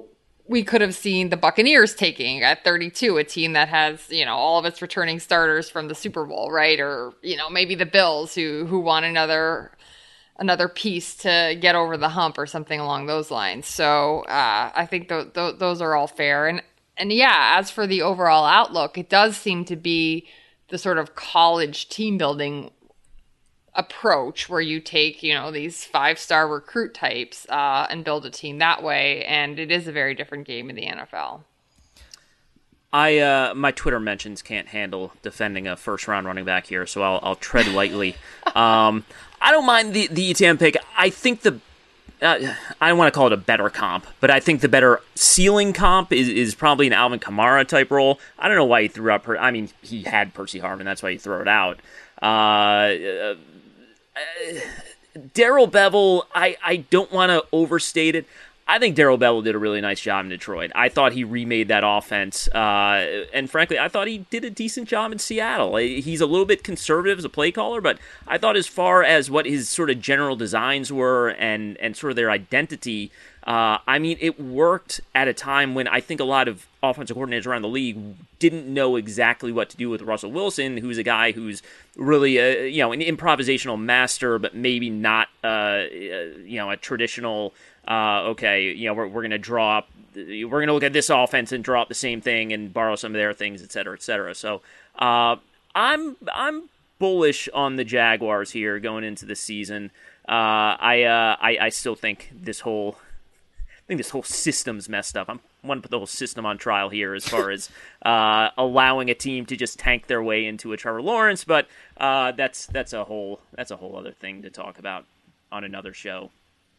we could have seen the Buccaneers taking at thirty-two, a team that has, you know, all of its returning starters from the Super Bowl, right? Or, you know, maybe the Bills who who want another another piece to get over the hump or something along those lines. So uh, I think th- th- those are all fair. And and yeah, as for the overall outlook, it does seem to be the sort of college team building approach where you take, you know, these five-star recruit types uh, and build a team that way, and it is a very different game in the N F L. I uh, my Twitter mentions can't handle defending a first-round running back here, so I'll, I'll tread lightly. um, I don't mind the the E T N pick. I think the uh, I don't want to call it a better comp, but I think the better ceiling comp is, is probably an Alvin Kamara type role. I don't know why he threw out. Per- I mean, he had Percy Harvin, that's why he threw it out. Uh, Uh, Darrell Bevell, I, I don't want to overstate it. I think Darrell Bevell did a really nice job in Detroit. I thought he remade that offense. Uh, and frankly, I thought he did a decent job in Seattle. He's a little bit conservative as a play caller, but I thought as far as what his sort of general designs were and, and sort of their identity, uh, I mean, it worked at a time when I think a lot of offensive coordinators around the league didn't know exactly what to do with Russell Wilson, who's a guy who's really a, you know, an improvisational master, but maybe not uh, you know, a traditional uh, okay, you know, we're we're going to draw up, we're going to look at this offense and draw up the same thing and borrow some of their things, et cetera, et cetera. So uh, I'm I'm bullish on the Jaguars here going into the season. Uh, I, uh, I I still think this whole I think this whole system's messed up. I'm I want to put the whole system on trial here as far as uh, allowing a team to just tank their way into a Trevor Lawrence, but uh, that's that's a whole that's a whole other thing to talk about on another show.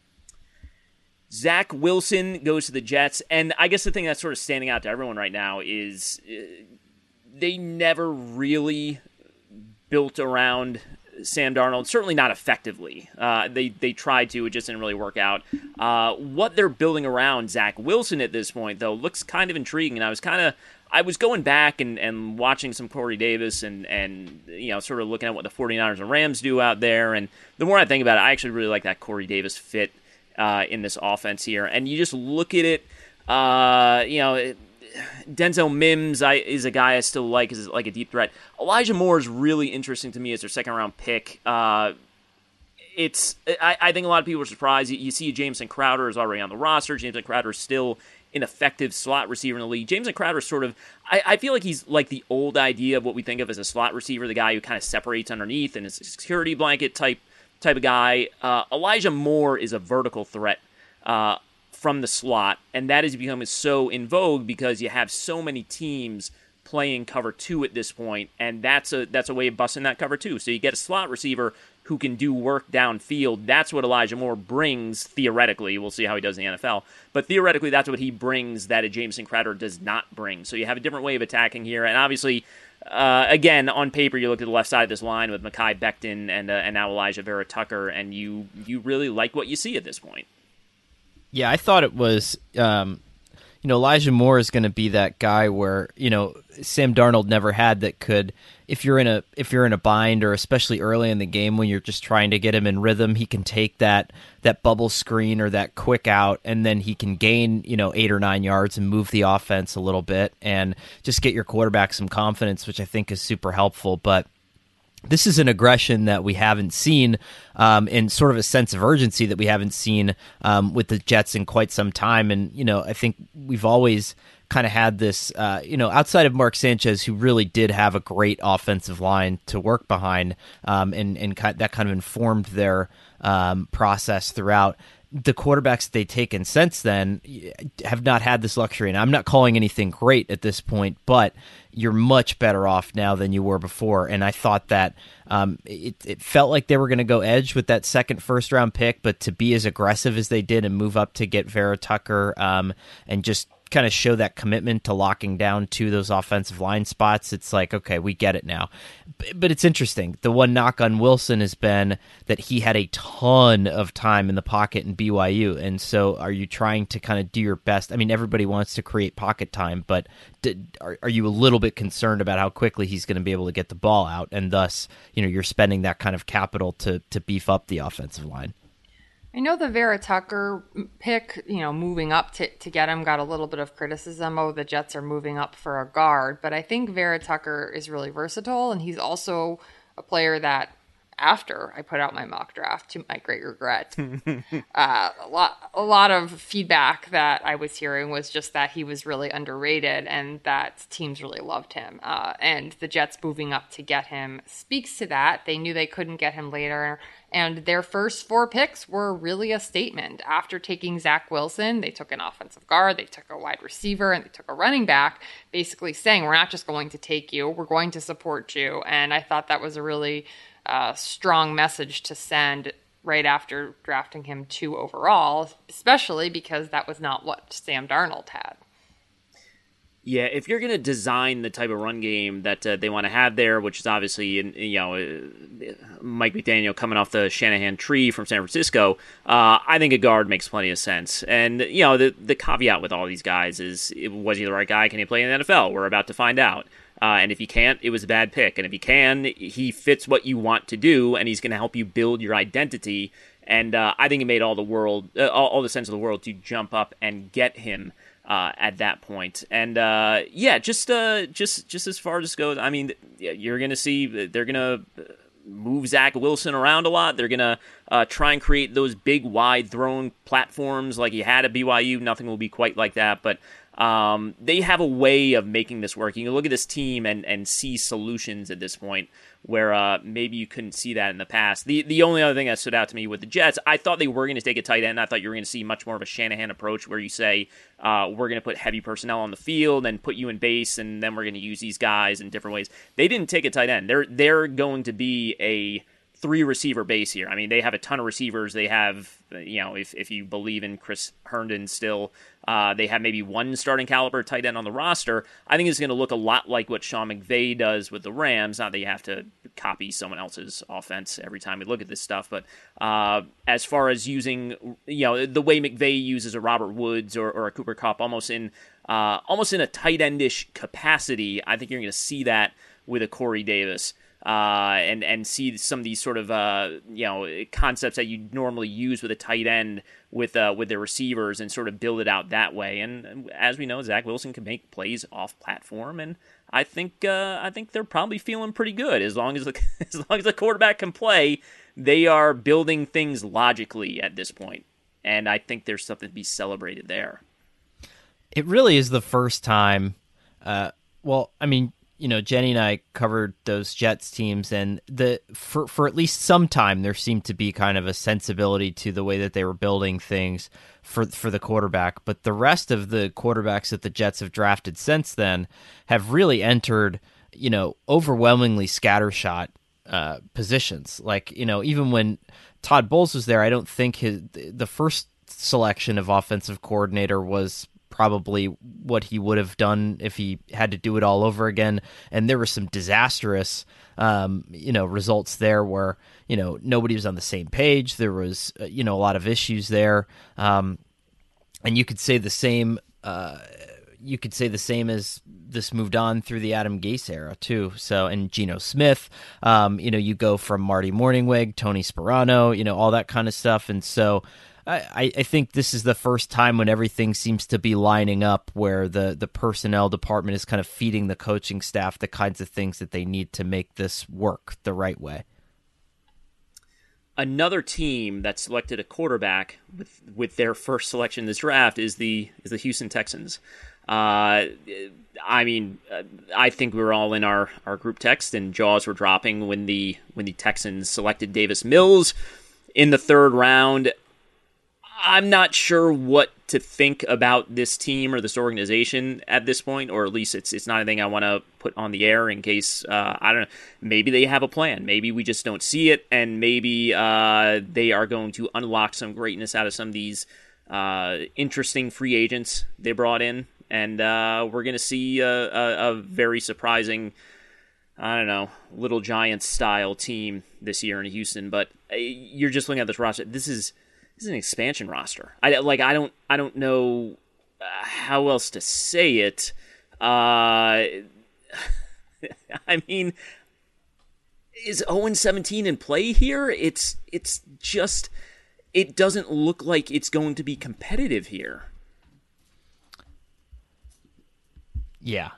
Zach Wilson goes to the Jets, and I guess the thing that's sort of standing out to everyone right now is uh, they never really built around Sam Darnold, certainly not effectively. Uh, they they tried to, it just didn't really work out. Uh, what they're building around Zach Wilson at this point, though, looks kind of intriguing. And I was kind of, I was going back and, and watching some Corey Davis and, and, you know, sort of looking at what the 49ers and Rams do out there. And the more I think about it, I actually really like that Corey Davis fit uh, in this offense here. And you just look at it, uh, you know, it, Denzel Mims I, is a guy I still like, is like a deep threat. Elijah Moore is really interesting to me as their second round pick. Uh, it's I, I think a lot of people are surprised. You, you see Jameson Crowder is already on the roster. Jameson Crowder is still an effective slot receiver in the league. Jameson Crowder is sort of, I, I feel like he's like the old idea of what we think of as a slot receiver, the guy who kind of separates underneath and is a security blanket type type of guy. Uh, Elijah Moore is a vertical threat uh, from the slot, and that has become so in vogue because you have so many teams playing cover two at this point, and that's a that's a way of busting that cover two. So you get a slot receiver who can do work downfield. That's what Elijah Moore brings, theoretically. We'll see how he does in the N F L. But theoretically, that's what he brings that a Jameson Crowder does not bring. So you have a different way of attacking here, and obviously, uh, again, on paper, you look at the left side of this line with Mekhi Becton and, uh, and now Elijah Vera Tucker, and you, you really like what you see at this point. Yeah, I thought it was, um, you know, Elijah Moore is going to be that guy where, you know, Sam Darnold never had that could, if you're in a if you're in a bind or especially early in the game when you're just trying to get him in rhythm, he can take that that bubble screen or that quick out, and then he can gain, you know, eight or nine yards and move the offense a little bit and just get your quarterback some confidence, which I think is super helpful. But this is an aggression that we haven't seen, um, and sort of a sense of urgency that we haven't seen um, with the Jets in quite some time. And, you know, I think we've always kind of had this, uh, you know, outside of Mark Sanchez, who really did have a great offensive line to work behind, um, and, and that kind of informed their um, process throughout. The quarterbacks they taken since then have not had this luxury, and I'm not calling anything great at this point, but you're much better off now than you were before. And I thought that um, it, it felt like they were going to go edge with that second first round pick, but to be as aggressive as they did and move up to get Vera Tucker um, and just kind of show that commitment to locking down to those offensive line spots, it's like, okay, we get it now. But it's interesting. The one knock on Wilson has been that he had a ton of time in the pocket in B Y U. And so are you trying to kind of do your best? I mean, everybody wants to create pocket time, but did, are, are you a little bit concerned about how quickly he's going to be able to get the ball out? And thus, you know, you're spending that kind of capital to, to beef up the offensive line. I know the Vera Tucker pick, you know, moving up to, to get him got a little bit of criticism. Oh, the Jets are moving up for a guard. But I think Vera Tucker is really versatile, and he's also a player that, after I put out my mock draft, to my great regret, uh, a lot a lot of feedback that I was hearing was just that he was really underrated and that teams really loved him. Uh, and the Jets moving up to get him speaks to that. They knew they couldn't get him later, and their first four picks were really a statement. After taking Zach Wilson, they took an offensive guard, they took a wide receiver, and they took a running back, basically saying, we're not just going to take you, we're going to support you. And I thought that was a really uh, strong message to send right after drafting him two overall, especially because that was not what Sam Darnold had. Yeah, if you're going to design the type of run game that uh, they want to have there, which is obviously, you know, uh, Mike McDaniel coming off the Shanahan tree from San Francisco, uh, I think a guard makes plenty of sense. And, you know, the the caveat with all these guys is, was he the right guy? Can he play in the N F L? We're about to find out. Uh, and if he can't, it was a bad pick. And if he can, he fits what you want to do, and he's going to help you build your identity. And uh, I think it made all the world, uh, all, all the sense of the world to jump up and get him uh, at that point. And uh, yeah, just uh, just just as far as this goes, I mean, you're going to see they're going to move Zach Wilson around a lot. They're going to uh, try and create those big, wide thrown platforms like he had at B Y U. Nothing will be quite like that, but Um, they have a way of making this work. You can look at this team and, and see solutions at this point where uh, maybe you couldn't see that in the past. The the only other thing that stood out to me with the Jets, I thought they were going to take a tight end. I thought you were going to see much more of a Shanahan approach where you say, uh, we're going to put heavy personnel on the field and put you in base, and then we're going to use these guys in different ways. They didn't take a tight end. They're, they're going to be a three receiver base here. I mean, they have a ton of receivers. They have, you know, if if you believe in Chris Herndon still, uh, they have maybe one starting caliber tight end on the roster. I think it's going to look a lot like what Sean McVay does with the Rams. Not that you have to copy someone else's offense every time we look at this stuff, but uh, as far as using, you know, the way McVay uses a Robert Woods or, or a Cooper Kupp, almost in uh, almost in a tight endish capacity, I think you're going to see that with a Corey Davis. Uh, and, and see some of these sort of, uh, you know, concepts that you normally use with a tight end with, uh, with their receivers and sort of build it out that way. And as we know, Zach Wilson can make plays off platform. And I think, uh, I think they're probably feeling pretty good as long as the, as long as the quarterback can play. They are building things logically at this point. And I think there's something to be celebrated there. It really is the first time, uh, well, I mean, you know, Jenny and I covered those Jets teams, and the for for at least some time there seemed to be kind of a sensibility to the way that they were building things for for the quarterback. But the rest of the quarterbacks that the Jets have drafted since then have really entered, you know, overwhelmingly scattershot uh, positions. Like, you know, even when Todd Bowles was there, I don't think his the first selection of offensive coordinator was probably what he would have done if he had to do it all over again. And there were some disastrous, um, you know, results there where, you know, nobody was on the same page. There was, uh, you know, a lot of issues there. Um, and you could say the same, uh, you could say the same as this moved on through the Adam Gase era too. So, and Geno Smith, um, you know, you go from Marty Morningweg, Tony Sperano, you know, all that kind of stuff. And so, I, I think this is the first time when everything seems to be lining up where the, the personnel department is kind of feeding the coaching staff the kinds of things that they need to make this work the right way. Another team that selected a quarterback with with their first selection in this draft is the is the Houston Texans. Uh, I mean, I think we were all in our, our group text and jaws were dropping when the when the Texans selected Davis Mills in the third round. I'm not sure what to think about this team or this organization at this point, or at least it's it's not anything I want to put on the air in case, uh, I don't know, maybe they have a plan. Maybe we just don't see it, and maybe uh, they are going to unlock some greatness out of some of these uh, interesting free agents they brought in, and uh, we're going to see a, a, a very surprising, I don't know, Little Giants-style team this year in Houston. But you're just looking at this roster. This is... This is an expansion roster. I like. I don't. I don't know uh, how else to say it. Uh, I mean, is oh and seventeen in play here? It's. It's just. it doesn't look like it's going to be competitive here. Yeah.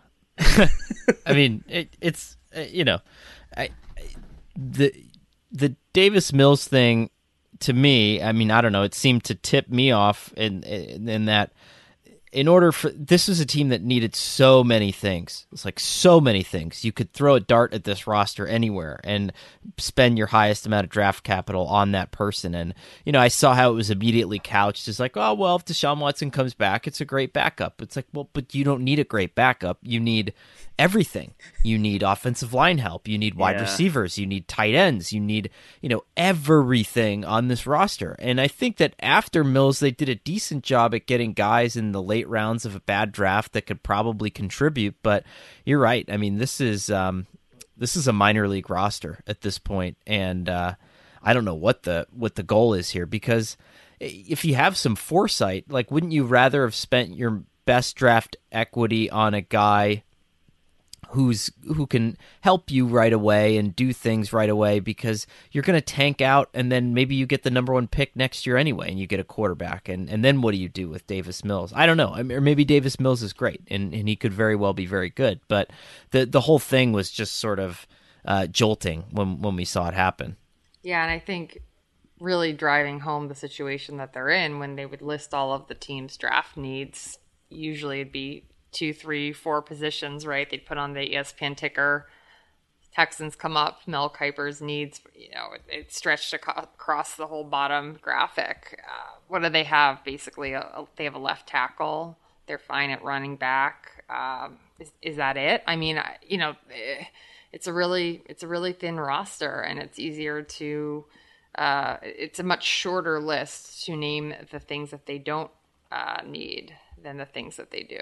I mean, it, it's, uh, you know, I, the the Davis Mills thing, to me, I mean, I don't know, it seemed to tip me off in, in, in that in order for, this is a team that needed so many things. It's like so many things. You could throw a dart at this roster anywhere and spend your highest amount of draft capital on that person. And, you know, I saw how it was immediately couched as like, oh, well, if Deshaun Watson comes back, it's a great backup. It's like, well, but you don't need a great backup. You need everything. You need offensive line help. You need wide yeah. receivers. You need tight ends. You need, you know, everything on this roster. And I think that after Mills, they did a decent job at getting guys in the late rounds of a bad draft that could probably contribute. But you're right. I mean, this is um, this is a minor league roster at this point, and uh, I don't know what the what the goal is here, because if you have some foresight, like, wouldn't you rather have spent your best draft equity on a guy who's who can help you right away and do things right away, because you're going to tank out and then maybe you get the number one pick next year anyway and you get a quarterback, and, and then what do you do with Davis Mills? I don't know. I mean, or maybe Davis Mills is great and, and he could very well be very good, but the the whole thing was just sort of uh, jolting when when we saw it happen. Yeah, and I think really driving home the situation that they're in, when they would list all of the team's draft needs, usually it'd be two, three, four positions, right? They'd put on the E S P N ticker. Texans come up, Mel Kiper's needs, you know, it, it stretched ac- across the whole bottom graphic. Uh, what do they have? Basically, a, a, they have a left tackle. They're fine at running back. Um, is, is that it? I mean, I, you know, eh, it's a really, it's a really thin roster, and it's easier to, uh, it's a much shorter list to name the things that they don't uh, need than the things that they do.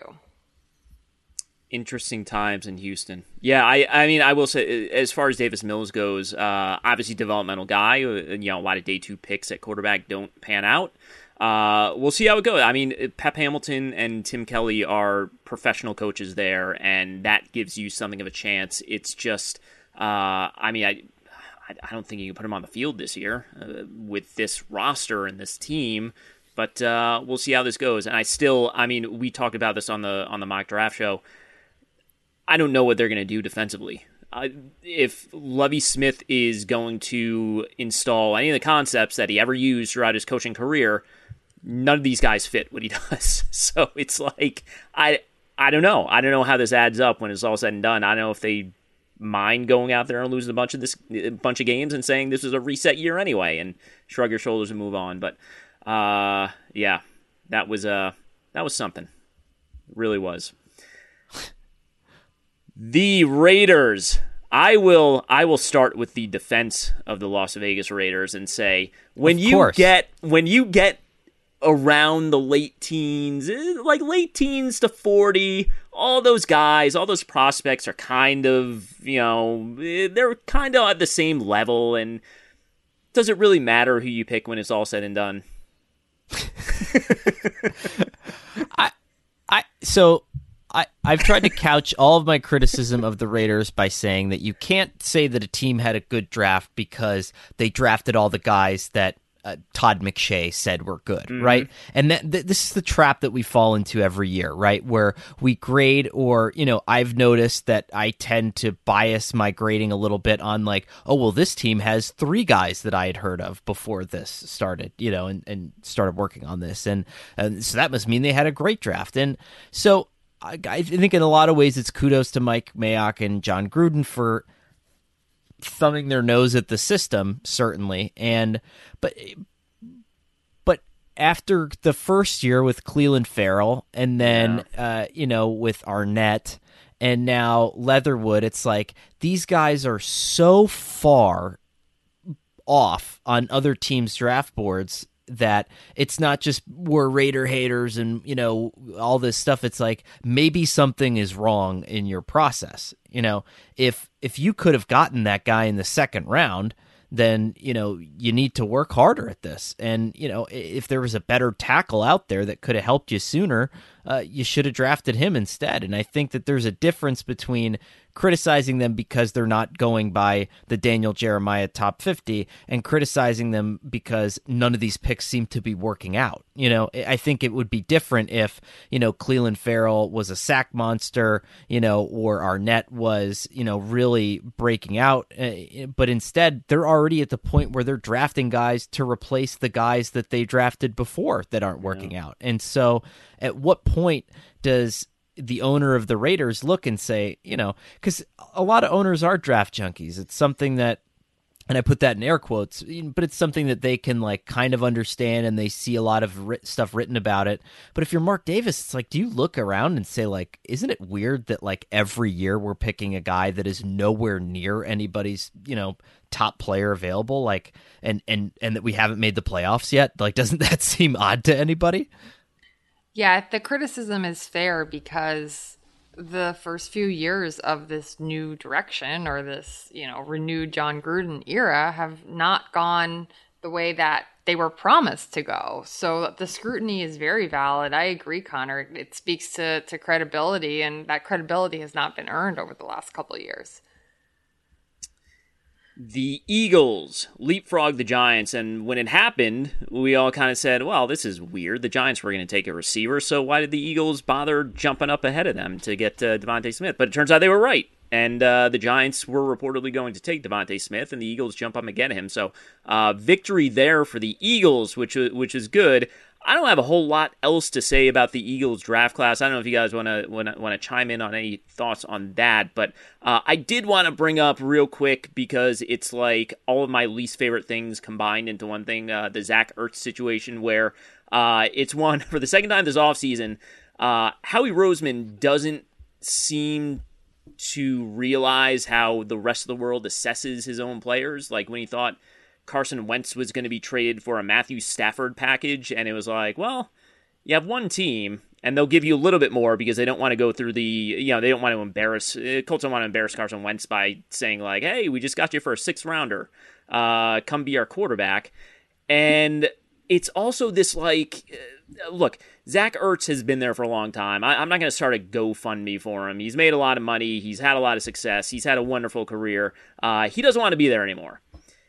Interesting times in Houston. Yeah, I I mean, I will say, as far as Davis Mills goes, uh, obviously developmental guy. You know, a lot of day two picks at quarterback don't pan out. Uh, we'll see how it goes. I mean, Pep Hamilton and Tim Kelly are professional coaches there, and that gives you something of a chance. It's just, uh, I mean, I I don't think you can put him on the field this year uh, with this roster and this team. But uh, we'll see how this goes. And I still, I mean, we talked about this on the on the mock draft show. I don't know what they're going to do defensively. Uh, if Lovie Smith is going to install any of the concepts that he ever used throughout his coaching career, none of these guys fit what he does. So it's like, I I don't know. I don't know how this adds up when it's all said and done. I don't know if they mind going out there and losing a bunch of this a bunch of games and saying this is a reset year anyway and shrug your shoulders and move on. But uh, yeah, that was uh, that was something. It really was. The Raiders. I will I will start with the defense of the Las Vegas Raiders and say, when of you course. get when you get around the late teens, like late teens to forty, all those guys, all those prospects are kind of, you know, they're kind of at the same level, and does it really matter who you pick when it's all said and done? I I so I, I've tried to couch all of my criticism of the Raiders by saying that you can't say that a team had a good draft because they drafted all the guys that uh, Todd McShay said were good, mm-hmm. right? And that, th- this is the trap that we fall into every year, right? Where we grade, or, you know, I've noticed that I tend to bias my grading a little bit on like, oh, well, this team has three guys that I had heard of before this started, you know, and, and started working on this. And, and so that must mean they had a great draft. And so I, I think in a lot of ways it's kudos to Mike Mayock and John Gruden for thumbing their nose at the system, certainly. And but but after the first year with Cleveland Farrell, and then yeah. uh, you know, with Arnett, and now Leatherwood, it's like these guys are so far off on other teams' draft boards that it's not just we're Raider haters and, you know, all this stuff. It's like maybe something is wrong in your process. You know, if if you could have gotten that guy in the second round, then, you know, you need to work harder at this. And, you know, if there was a better tackle out there that could have helped you sooner, uh, you should have drafted him instead. And I think that there's a difference between criticizing them because they're not going by the Daniel Jeremiah top fifty and criticizing them because none of these picks seem to be working out. You know, I think it would be different if, you know, Cleveland Farrell was a sack monster, you know, or Arnett was, you know, really breaking out. But instead, they're already at the point where they're drafting guys to replace the guys that they drafted before that aren't working yeah. out. And so at what point does the owner of the Raiders look and say, you know, because a lot of owners are draft junkies. It's something that, and I put that in air quotes, but it's something that they can like kind of understand, and they see a lot of writ- stuff written about it. But if you're Mark Davis, it's like, do you look around and say like, isn't it weird that like every year we're picking a guy that is nowhere near anybody's, you know, top player available, like, and, and, and that we haven't made the playoffs yet? Like, doesn't that seem odd to anybody? Yeah, the criticism is fair because the first few years of this new direction, or this, you know, renewed John Gruden era, have not gone the way that they were promised to go. So the scrutiny is very valid. I agree, Connor. It speaks to, to credibility, and that credibility has not been earned over the last couple of years. The Eagles leapfrogged the Giants, and when it happened, we all kind of said, well, this is weird. The Giants were going to take a receiver, so why did the Eagles bother jumping up ahead of them to get uh, Devontae Smith? But it turns out they were right, and uh, the Giants were reportedly going to take Devontae Smith, and the Eagles jump up and get him. So uh, victory there for the Eagles, which which is good. I don't have a whole lot else to say about the Eagles draft class. I don't know if you guys want to want to chime in on any thoughts on that, but uh, I did want to bring up real quick, because it's like all of my least favorite things combined into one thing, uh, the Zach Ertz situation, where uh, it's one, for the second time this offseason, uh, Howie Roseman doesn't seem to realize how the rest of the world assesses his own players. Like when he thought Carson Wentz was going to be traded for a Matthew Stafford package, and it was like, well, you have one team, and they'll give you a little bit more because they don't want to go through the, you know, they don't want to embarrass, Colts don't want to embarrass Carson Wentz by saying like, hey, we just got you for a sixth rounder, uh, come be our quarterback. And it's also this like, uh, look, Zach Ertz has been there for a long time. I, I'm not going to start a GoFundMe for him. He's made a lot of money. He's had a lot of success. He's had a wonderful career. Uh, he doesn't want to be there anymore.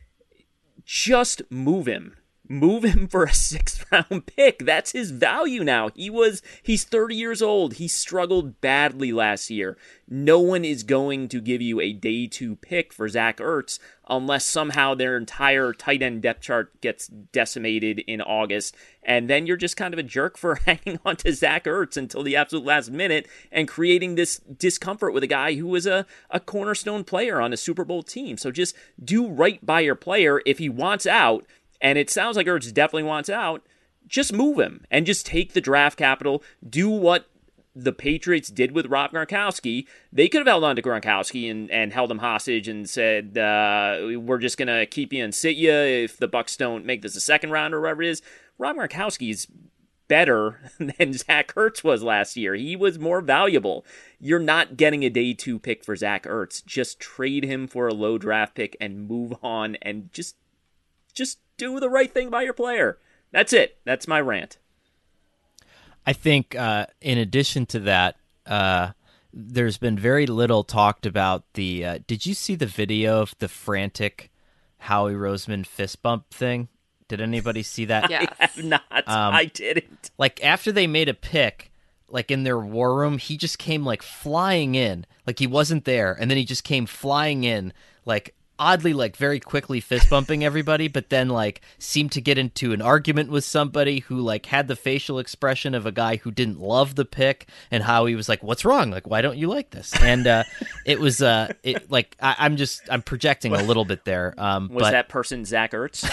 Just move him. Move him for a sixth round pick. That's his value now. He was, he's thirty years old. He struggled badly last year. No one is going to give you a day two pick for Zach Ertz unless somehow their entire tight end depth chart gets decimated in August. And then you're just kind of a jerk for hanging on to Zach Ertz until the absolute last minute and creating this discomfort with a guy who was a, a cornerstone player on a Super Bowl team. So just do right by your player. If he wants out, and it sounds like Ertz definitely wants out, just move him and just take the draft capital. Do what the Patriots did with Rob Gronkowski. They could have held on to Gronkowski and, and held him hostage and said, uh, we're just going to keep you and sit you if the Bucs don't make this a second round or whatever it is. Rob Gronkowski is better than Zach Ertz was last year. He was more valuable. You're not getting a day two pick for Zach Ertz. Just trade him for a low draft pick and move on, and just just do the right thing by your player. That's it. That's my rant. I think uh, in addition to that, uh, there's been very little talked about the uh, did you see the video of the frantic Howie Roseman fist bump thing? Did anybody see that? Yes. I have not. Um, I didn't. Like after they made a pick, like in their war room, he just came like flying in, like he wasn't there, and then he just came flying in, like oddly, like very quickly fist bumping everybody, but then like seemed to get into an argument with somebody who like had the facial expression of a guy who didn't love the pick, and how he was like, what's wrong? Like, why don't you like this? And uh, it was uh, it, like, I, I'm just, I'm projecting a little bit there. Um, was but, that person Zach Ertz?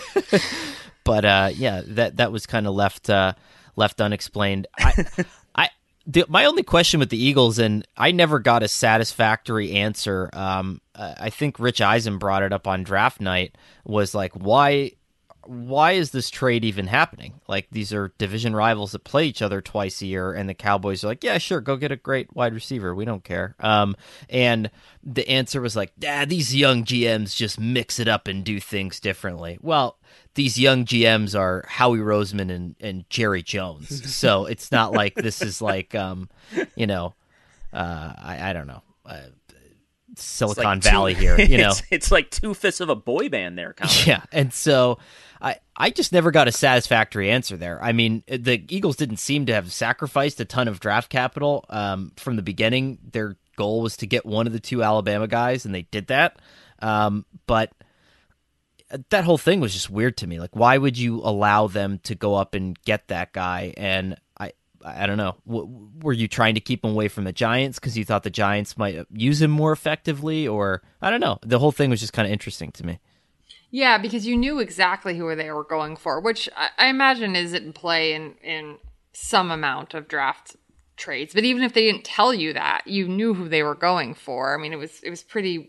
but uh, yeah, that, that was kind of left, uh, left unexplained. I, I, The, my only question with the Eagles, and I never got a satisfactory answer, um, I think Rich Eisen brought it up on draft night, was like, why why is this trade even happening? Like, these are division rivals that play each other twice a year, and the Cowboys are like, yeah, sure, go get a great wide receiver. We don't care. Um, and the answer was like, ah, these young G Ms just mix it up and do things differently. Well, these young G Ms are Howie Roseman and, and Jerry Jones. So it's not like this is like, um, you know, uh, I, I don't know, uh, Silicon like Valley two, here, you know. It's, it's like two fifths of a boy band there, Colin. Yeah, and so I I just never got a satisfactory answer there. I mean, the Eagles didn't seem to have sacrificed a ton of draft capital um, from the beginning. Their goal was to get one of the two Alabama guys, and they did that. Um, but that whole thing was just weird to me. Like, why would you allow them to go up and get that guy? And I I don't know. W- were you trying to keep him away from the Giants because you thought the Giants might use him more effectively? Or I don't know. The whole thing was just kind of interesting to me. Yeah, because you knew exactly who they were going for, which I, I imagine is in play in, in some amount of draft trades. But even if they didn't tell you that, you knew who they were going for. I mean, it was it was pretty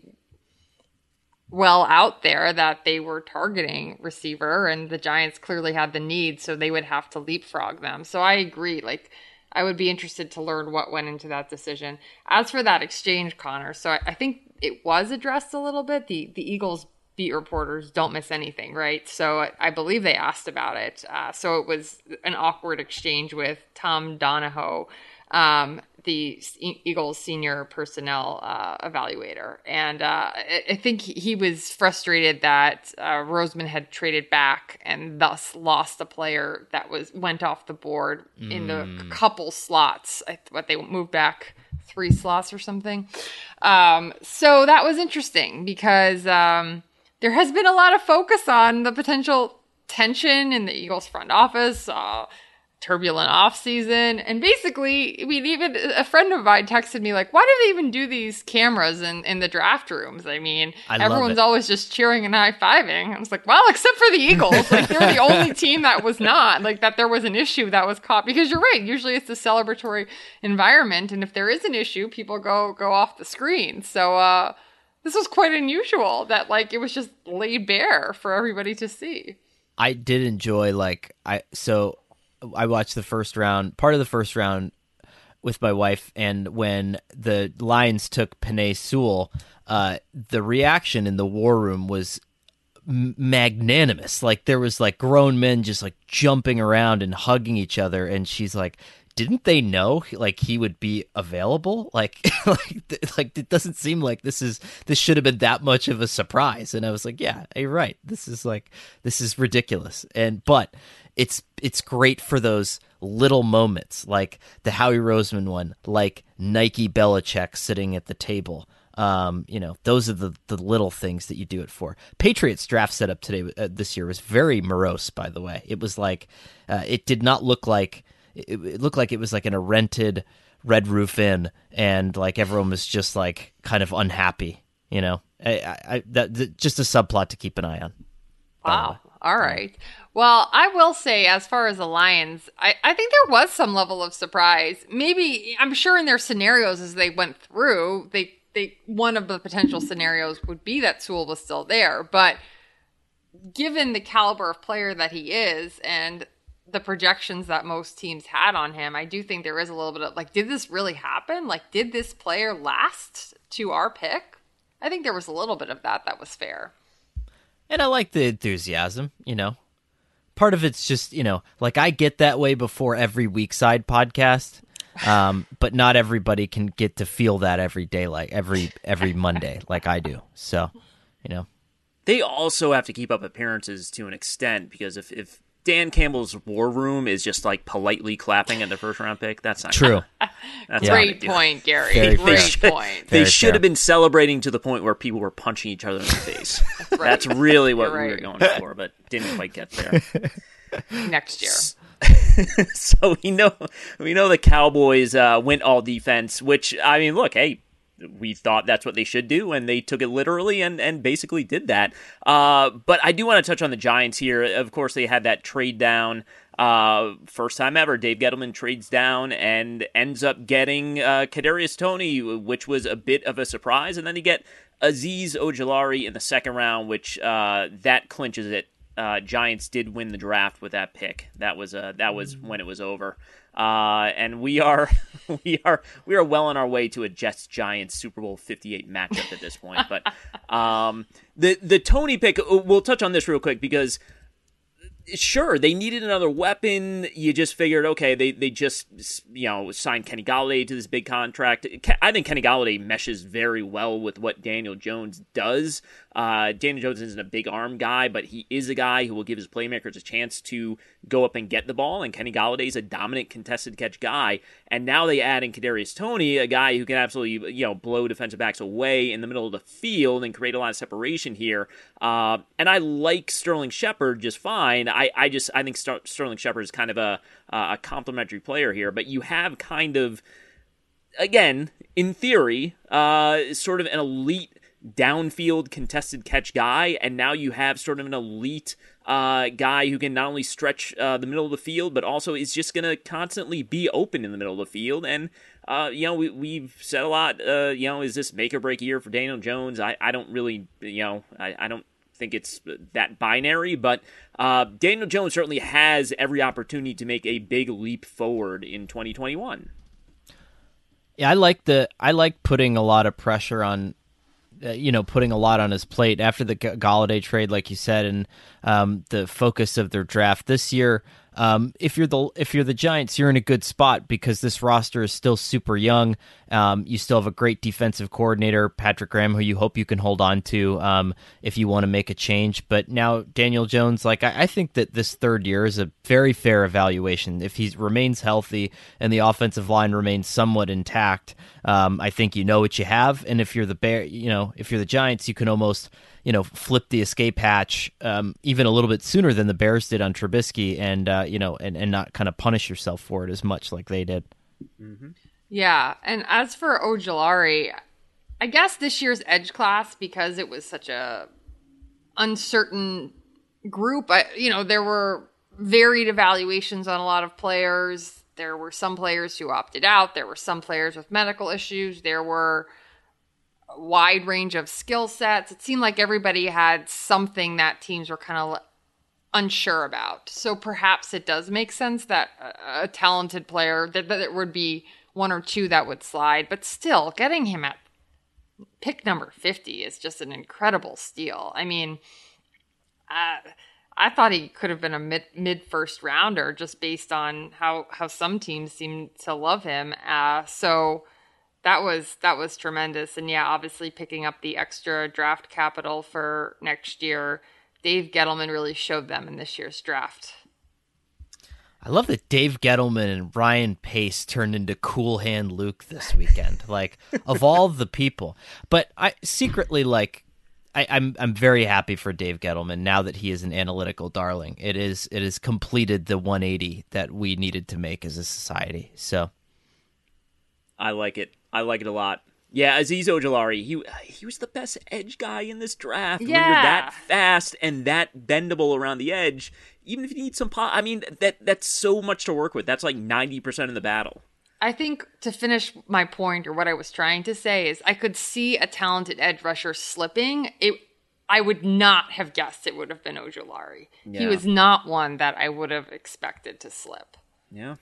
well out there that they were targeting receiver, and the Giants clearly had the need, so they would have to leapfrog them. So I agree. Like, I would be interested to learn what went into that decision. As for that exchange, Connor, so I, I think it was addressed a little bit. The the Eagles beat reporters don't miss anything, right? So I, I believe they asked about it. Uh, so it was an awkward exchange with Tom Donahoe, um, the Eagles senior personnel uh, evaluator. And uh, I, I think he was frustrated that uh, Roseman had traded back and thus lost a player that was went off the board mm. in the couple slots. I, what they moved back three slots or something. Um, so that was interesting because um, there has been a lot of focus on the potential tension in the Eagles front office, uh, turbulent offseason. And basically, I mean, even a friend of mine texted me like, why do they even do these cameras in, in the draft rooms? I mean, I everyone's always just cheering and high-fiving. I was like, well, except for the Eagles. Like, they're the only team that was not. Like, that there was an issue that was caught. Because you're right. Usually it's a celebratory environment. And if there is an issue, people go go off the screen. So, uh, this was quite unusual that, like, it was just laid bare for everybody to see. I did enjoy, like, I so I watched the first round, part of the first round with my wife, and when the Lions took Penei Sewell, uh, the reaction in the war room was m- magnanimous. Like, there was, like, grown men just, like, jumping around and hugging each other, and she's like, didn't they know like he would be available? Like, like, like it doesn't seem like this is this should have been that much of a surprise. And I was like, yeah, you're right. This is like this is ridiculous. And but it's it's great for those little moments, like the Howie Roseman one, like Nike Belichick sitting at the table. Um, you know, those are the the little things that you do it for. Patriots draft setup today uh, this year was very morose. By the way, it was like uh, it did not look like. It, it looked like it was like in a rented Red Roof Inn, and like everyone was just like kind of unhappy, you know. I, I, that, that just a subplot to keep an eye on. Wow. All right. Well, I will say, as far as the Lions, I, I think there was some level of surprise. Maybe I'm sure in their scenarios as they went through, they they one of the potential scenarios would be that Sewell was still there, but given the caliber of player that he is and the projections that most teams had on him, I do think there is a little bit of like, did this really happen? Like, did this player last to our pick? I think there was a little bit of that that was fair. And I like the enthusiasm, you know. Part of it's just, you know, like I get that way before every Weak Side podcast, um, but not everybody can get to feel that every day, like every every Monday, like I do. So, you know. They also have to keep up appearances to an extent, because if, if Dan Campbell's war room is just like politely clapping at the first round pick, that's not true. That's yeah. Great point, Gary. Very Great should, point. They Very should fair. have been celebrating to the point where people were punching each other in the face. That's, right. That's really what You're we right. were going for, but didn't quite get there. Next year. So we know we know the Cowboys uh, went all defense, which, I mean, look, hey, we thought that's what they should do, and they took it literally and, and basically did that. Uh, but I do want to touch on the Giants here. Of course, they had that trade down. Uh, first time ever, Dave Gettleman trades down and ends up getting uh, Kadarius Toney, which was a bit of a surprise. And then you get Azeez Ojulari in the second round, which uh, that clinches it uh, Giants did win the draft with that pick. That was uh, that was when it was over. Uh, and we are we are we are well on our way to a Jets Giants Super Bowl fifty-eight matchup at this point. But um, the the Toney pick, we'll touch on this real quick because sure, they needed another weapon. You just figured, okay, they they just, you know, signed Kenny Golladay to this big contract. I think Kenny Golladay meshes very well with what Daniel Jones does. Uh, Daniel Jones isn't a big arm guy, but he is a guy who will give his playmakers a chance to go up and get the ball, and Kenny Golladay is a dominant contested catch guy. And now they add in Kadarius Toney, a guy who can absolutely, you know, blow defensive backs away in the middle of the field and create a lot of separation here. Uh, and I like Sterling Shepard just fine. I, I just I think Ster- Sterling Shepard is kind of a a complementary player here, but you have kind of, again, in theory, uh, sort of an elite downfield contested catch guy, and now you have sort of an elite uh, guy who can not only stretch uh, the middle of the field, but also is just going to constantly be open in the middle of the field. And uh, you know, we we've said a lot. Uh, you know, is this make or break year for Daniel Jones? I, I don't really, you know, I, I don't think it's that binary, but uh, Daniel Jones certainly has every opportunity to make a big leap forward in twenty twenty-one. Yeah, I like the I like putting a lot of pressure on. Uh, you know, putting a lot on his plate after the G- Golladay trade, like you said, and um, the focus of their draft this year. Um, if you're the if you're the Giants, you're in a good spot because this roster is still super young. Um, you still have a great defensive coordinator, Patrick Graham, who you hope you can hold on to um, if you want to make a change. But now Daniel Jones, like I, I think that this third year is a very fair evaluation. If he remains healthy and the offensive line remains somewhat intact, um, I think you know what you have. And if you're the Bear, you know, if you're the Giants, you can almost, you know, flip the escape hatch um, even a little bit sooner than the Bears did on Trubisky, and uh, you know, and, and not kind of punish yourself for it as much like they did. Mm-hmm. Yeah, and as for Ojulari, I guess this year's edge class, because it was such a uncertain group, I, you know, there were varied evaluations on a lot of players. There were some players who opted out. There were some players with medical issues. There were a wide range of skill sets. It seemed like everybody had something that teams were kind of unsure about. So perhaps it does make sense that a, a talented player, that, that there would be one or two that would slide. But still, getting him at pick number fifty is just an incredible steal. I mean, uh, I thought he could have been a mid mid first rounder just based on how, how some teams seem to love him. Uh, so that was that was tremendous. And yeah, obviously picking up the extra draft capital for next year, Dave Gettleman really showed them in this year's draft. I love that Dave Gettleman and Ryan Pace turned into Cool Hand Luke this weekend. Like, of all the people. But I secretly, like, I, I'm I'm very happy for Dave Gettleman now that he is an analytical darling. It is it has completed the one eighty that we needed to make as a society. So I like it. I like it a lot. Yeah, Azeez Ojulari, he he was the best edge guy in this draft. Yeah. When you're that fast and that bendable around the edge, even if you need some pop, I mean, that that's so much to work with. That's like ninety percent of the battle. I think to finish my point, or what I was trying to say, is I could see a talented edge rusher slipping. It, I would not have guessed it would have been Ojulari. Yeah. He was not one that I would have expected to slip. Yeah.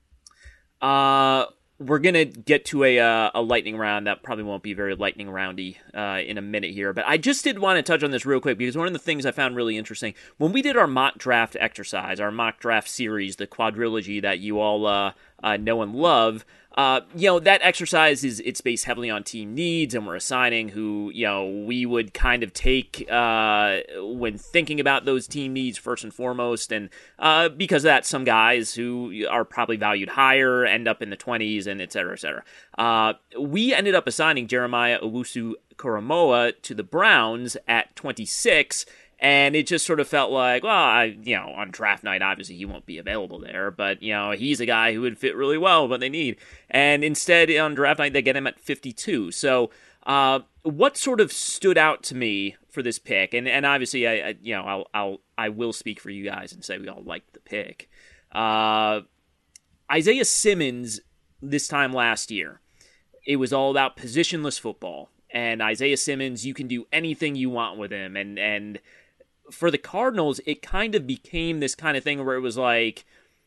Uh... We're going to get to a uh, a lightning round that probably won't be very lightning roundy uh, in a minute here, but I just did want to touch on this real quick because one of the things I found really interesting, when we did our mock draft exercise, our mock draft series, the quadrilogy that you all uh, uh, know and love, uh, you know, that exercise is it's based heavily on team needs, and we're assigning who, you know, we would kind of take uh, when thinking about those team needs first and foremost, and uh, because of that, some guys who are probably valued higher end up in the twenties, and et cetera, et cetera. Uh, we ended up assigning Jeremiah Owusu-Koramoah to the Browns at twenty-six, and it just sort of felt like, well, I, you know, on draft night, obviously he won't be available there, but, you know, he's a guy who would fit really well what they need. And instead, on draft night, they get him at fifty-two. So, uh, what sort of stood out to me for this pick, and and obviously, I, I you know, I'll I'll I will speak for you guys and say we all liked the pick. Uh, Isaiah Simmons, this time last year, it was all about positionless football, and Isaiah Simmons, you can do anything you want with him, and and for the Cardinals, it kind of became this kind of thing where it was like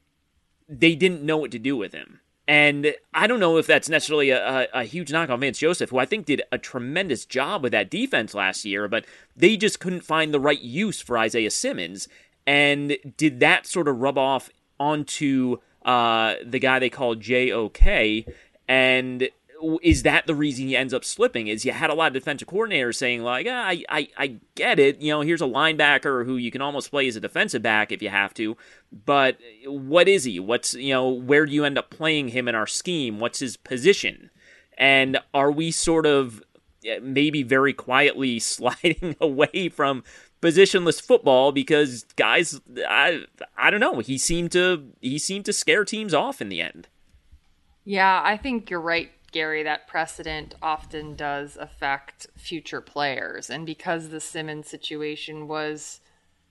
they didn't know what to do with him. And I don't know if that's necessarily a, a, a huge knock on Vance Joseph, who I think did a tremendous job with that defense last year, but they just couldn't find the right use for Isaiah Simmons. And did that sort of rub off onto uh, the guy they call J O K? And is that the reason he ends up slipping? Is you had a lot of defensive coordinators saying, like, ah, I, I, I get it. You know, here's a linebacker who you can almost play as a defensive back if you have to. But what is he? What's, you know, where do you end up playing him in our scheme? What's his position? And are we sort of maybe very quietly sliding away from positionless football because guys, I, I don't know. He seemed to, he seemed to scare teams off in the end. Yeah, I think you're right, Gary, that precedent often does affect future players. And because the Simmons situation was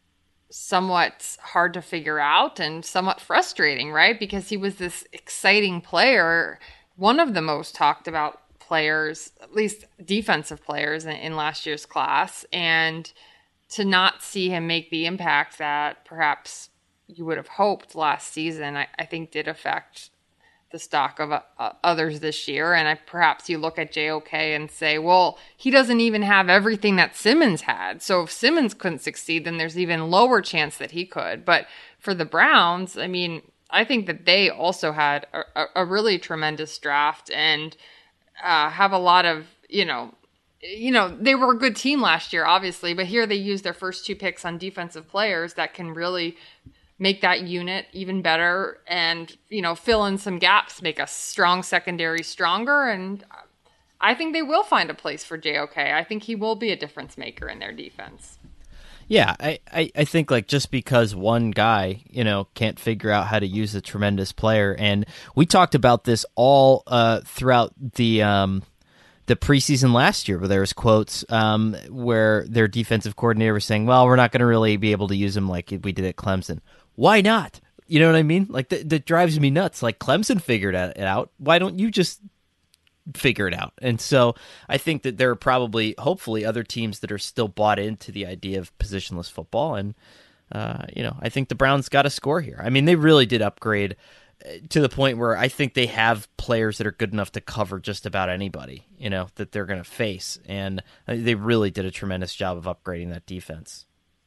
somewhat hard to figure out and somewhat frustrating, right? Because he was this exciting player, one of the most talked about players, at least defensive players in, in last year's class. And to not see him make the impact that perhaps you would have hoped last season, I, I think did affect the stock of uh, others this year. And I, perhaps you look at J O K and say, well, he doesn't even have everything that Simmons had. So if Simmons couldn't succeed, then there's even lower chance that he could. But for the Browns, I mean, I think that they also had a, a really tremendous draft and uh, have a lot of, you know, you know, they were a good team last year, obviously, but here they used their first two picks on defensive players that can really make that unit even better and, you know, fill in some gaps, make a strong secondary stronger. And I think they will find a place for J O K. I think he will be a difference maker in their defense. Yeah, I, I, I think like just because one guy, you know, can't figure out how to use a tremendous player, and we talked about this all uh, throughout the um, the preseason last year, where there was quotes um, where their defensive coordinator was saying, well, we're not going to really be able to use him like we did at Clemson. Why not? You know what I mean? Like, that, that drives me nuts. Like, Clemson figured it out. Why don't you just figure it out? And so I think that there are probably, hopefully, other teams that are still bought into the idea of positionless football. And, uh, you know, I think the Browns got a score here. I mean, they really did upgrade to the point where I think they have players that are good enough to cover just about anybody, you know, that they're going to face. And they really did a tremendous job of upgrading that defense.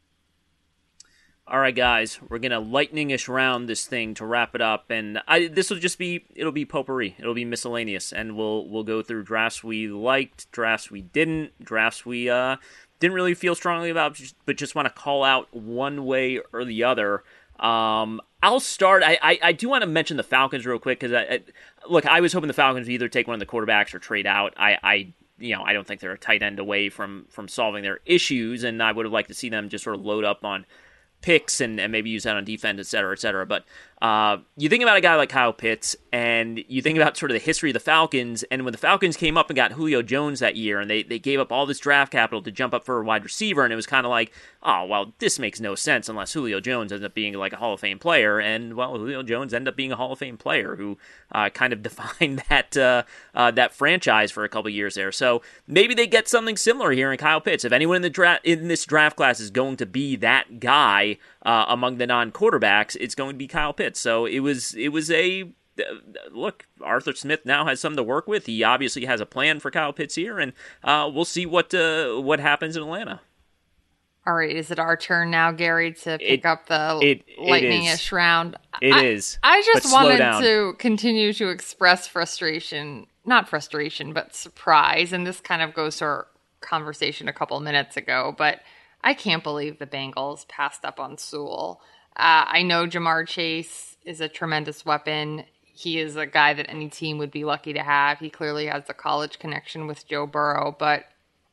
All right, guys, we're going to lightning-ish round this thing to wrap it up, and I, this will just be, it'll be potpourri, it'll be miscellaneous, and we'll we'll go through drafts we liked, drafts we didn't, drafts we uh, didn't really feel strongly about, but just want to call out one way or the other. Um, I'll start, I, I, I do want to mention the Falcons real quick, because, I, I, look, I was hoping the Falcons would either take one of the quarterbacks or trade out. I, I you know, I don't think they're a tight end away from, from solving their issues, and I would have liked to see them just sort of load up on picks and, and maybe use that on defense, et cetera, et cetera. But uh, you think about a guy like Kyle Pitts, and you think about sort of the history of the Falcons, and when the Falcons came up and got Julio Jones that year, and they, they gave up all this draft capital to jump up for a wide receiver, and it was kind of like, oh, well, this makes no sense unless Julio Jones ends up being like a Hall of Fame player, and, well, Julio Jones ended up being a Hall of Fame player who uh, kind of defined that uh, uh, that franchise for a couple years there. So maybe they get something similar here in Kyle Pitts. If anyone in the dra- in this draft class is going to be that guy uh, among the non-quarterbacks, it's going to be Kyle Pitts. So it was it was a look. Arthur Smith now has something to work with. He obviously has a plan for Kyle Pitts here, and uh, we'll see what uh, what happens in Atlanta. All right, is it our turn now, Gary, to pick it, up the it, lightning-ish round? It I, is. I just wanted down. to continue to express frustration, not frustration, but surprise, and this kind of goes to our conversation a couple minutes ago, but I can't believe the Bengals passed up on Sewell. Uh, I know Jamar Chase is a tremendous weapon. He is a guy that any team would be lucky to have. He clearly has the college connection with Joe Burrow, but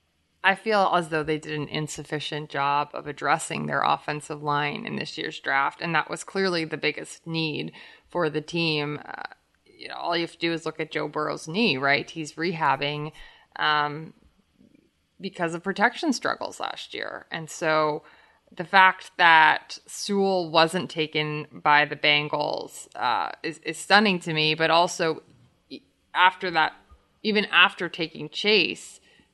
I feel as though they did an insufficient job of addressing their offensive line in this year's draft, and that was clearly the biggest need for the team. Uh, you know, all you have to do is look at Joe Burrow's knee, right? He's rehabbing um, because of protection struggles last year, and so the fact that Sewell wasn't taken by the Bengals uh, is, is stunning to me, but also after that, even after taking Chase,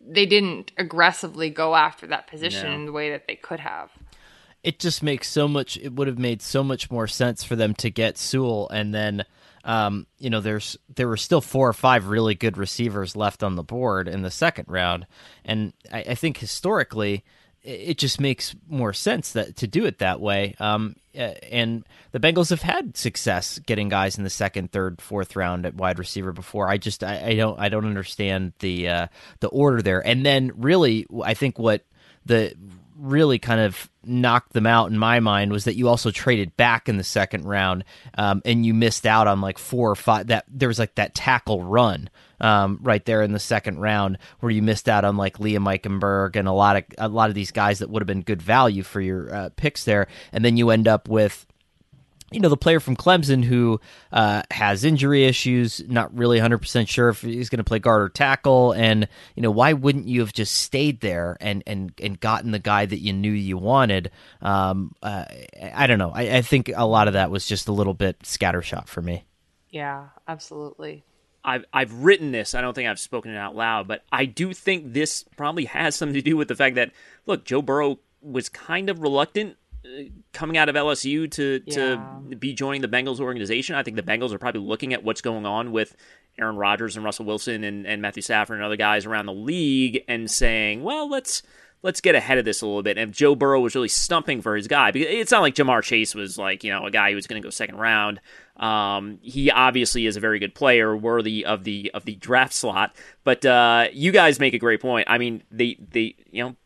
they didn't aggressively go after that position No. in the way that they could have. It just makes so much. It would have made so much more sense for them to get Sewell, and then um, you know, there's there were still four or five really good receivers left on the board in the second round, and I, I think historically, it just makes more sense that to do it that way. Um, and the Bengals have had success getting guys in the second, third, fourth round at wide receiver before. I just I, I don't I don't understand the uh, the order there. And then really, I think what the really kind of knocked them out in my mind was that you also traded back in the second round, um, and you missed out on like four or five. That there was like that tackle run um, right there in the second round where you missed out on like Liam Eichenberg and a lot of a lot of these guys that would have been good value for your uh, picks there, and then you end up with, you know, the player from Clemson who uh, has injury issues, not really one hundred percent sure if he's going to play guard or tackle. And, you know, why wouldn't you have just stayed there and and, and gotten the guy that you knew you wanted? Um, uh, I don't know. I, I think a lot of that was just a little bit scattershot for me. Yeah, absolutely. I've I've written this. I don't think I've spoken it out loud, but I do think this probably has something to do with the fact that, look, Joe Burrow was kind of reluctant coming out of L S U to, Yeah. to be joining the Bengals organization. I think the Bengals are probably looking at what's going on with Aaron Rodgers and Russell Wilson and, and Matthew Stafford and other guys around the league and saying, well, let's let's get ahead of this a little bit. And if Joe Burrow was really stumping for his guy, because it's not like Jamar Chase was like, you know, a guy who was going to go second round. Um, he obviously is a very good player, worthy of the of the draft slot. But uh, you guys make a great point. I mean, they they you know.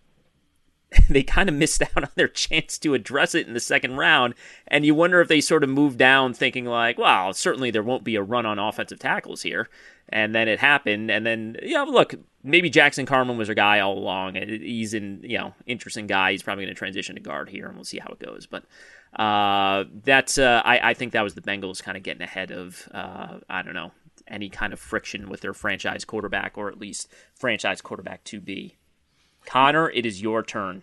they kind of missed out on their chance to address it in the second round, and you wonder if they sort of moved down thinking like, well, certainly there won't be a run on offensive tackles here, and then it happened, and then, you know, look, maybe Jackson Carman was a guy all along. He's an, you know, interesting guy. He's probably going to transition to guard here, and we'll see how it goes, but uh, that's, uh, I, I think that was the Bengals kind of getting ahead of, uh, I don't know, any kind of friction with their franchise quarterback, or at least franchise quarterback to be. Connor, it is your turn.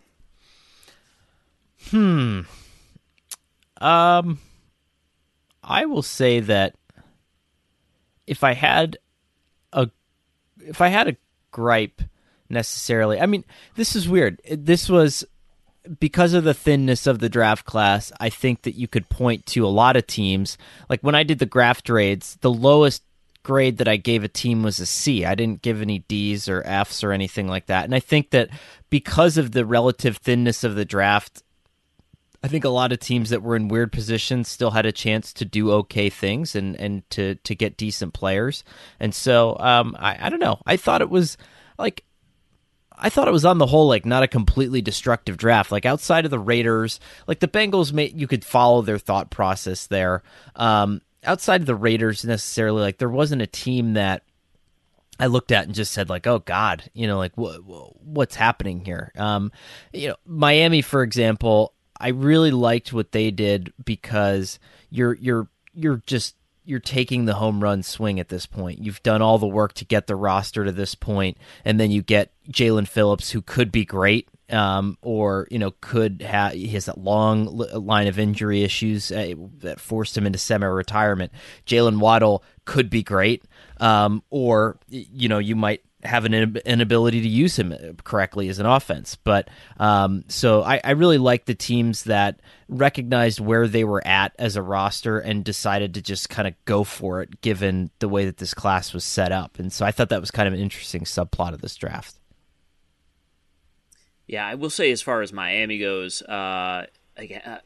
Hmm. Um, I will say that if I had a, if I had a gripe necessarily, I mean, this is weird. This was because of the thinness of the draft class. I think that you could point to a lot of teams. Like when I did the draft grades, the lowest grade that I gave a team was a C. I didn't give any D's or F's or anything like that. And I think that because of the relative thinness of the draft, I think a lot of teams that were in weird positions still had a chance to do okay things and, and to, to get decent players. And so um, I, I don't know. I thought it was like, I thought it was on the whole like not a completely destructive draft. Like outside of the Raiders, like the Bengals, may, you could follow their thought process there. Um, outside of the Raiders necessarily, like there wasn't a team that I looked at and just said like, oh God, you know, like wh- wh- what's happening here? Um, you know, Miami, for example, I really liked what they did because you're, you're, you're just, you're taking the home run swing at this point. You've done all the work to get the roster to this point, and then you get Jalen Phillips, who could be great. Um, or, you know, could have, he has that long line of injury issues uh, that forced him into semi-retirement. Jalen Waddle could be great. Um, or, you know, you might have an inability to use him correctly as an offense. But, um, so I, I really like the teams that recognized where they were at as a roster and decided to just kind of go for it, given the way that this class was set up. And so I thought that was kind of an interesting subplot of this draft. Yeah, I will say as far as Miami goes, uh, again, uh,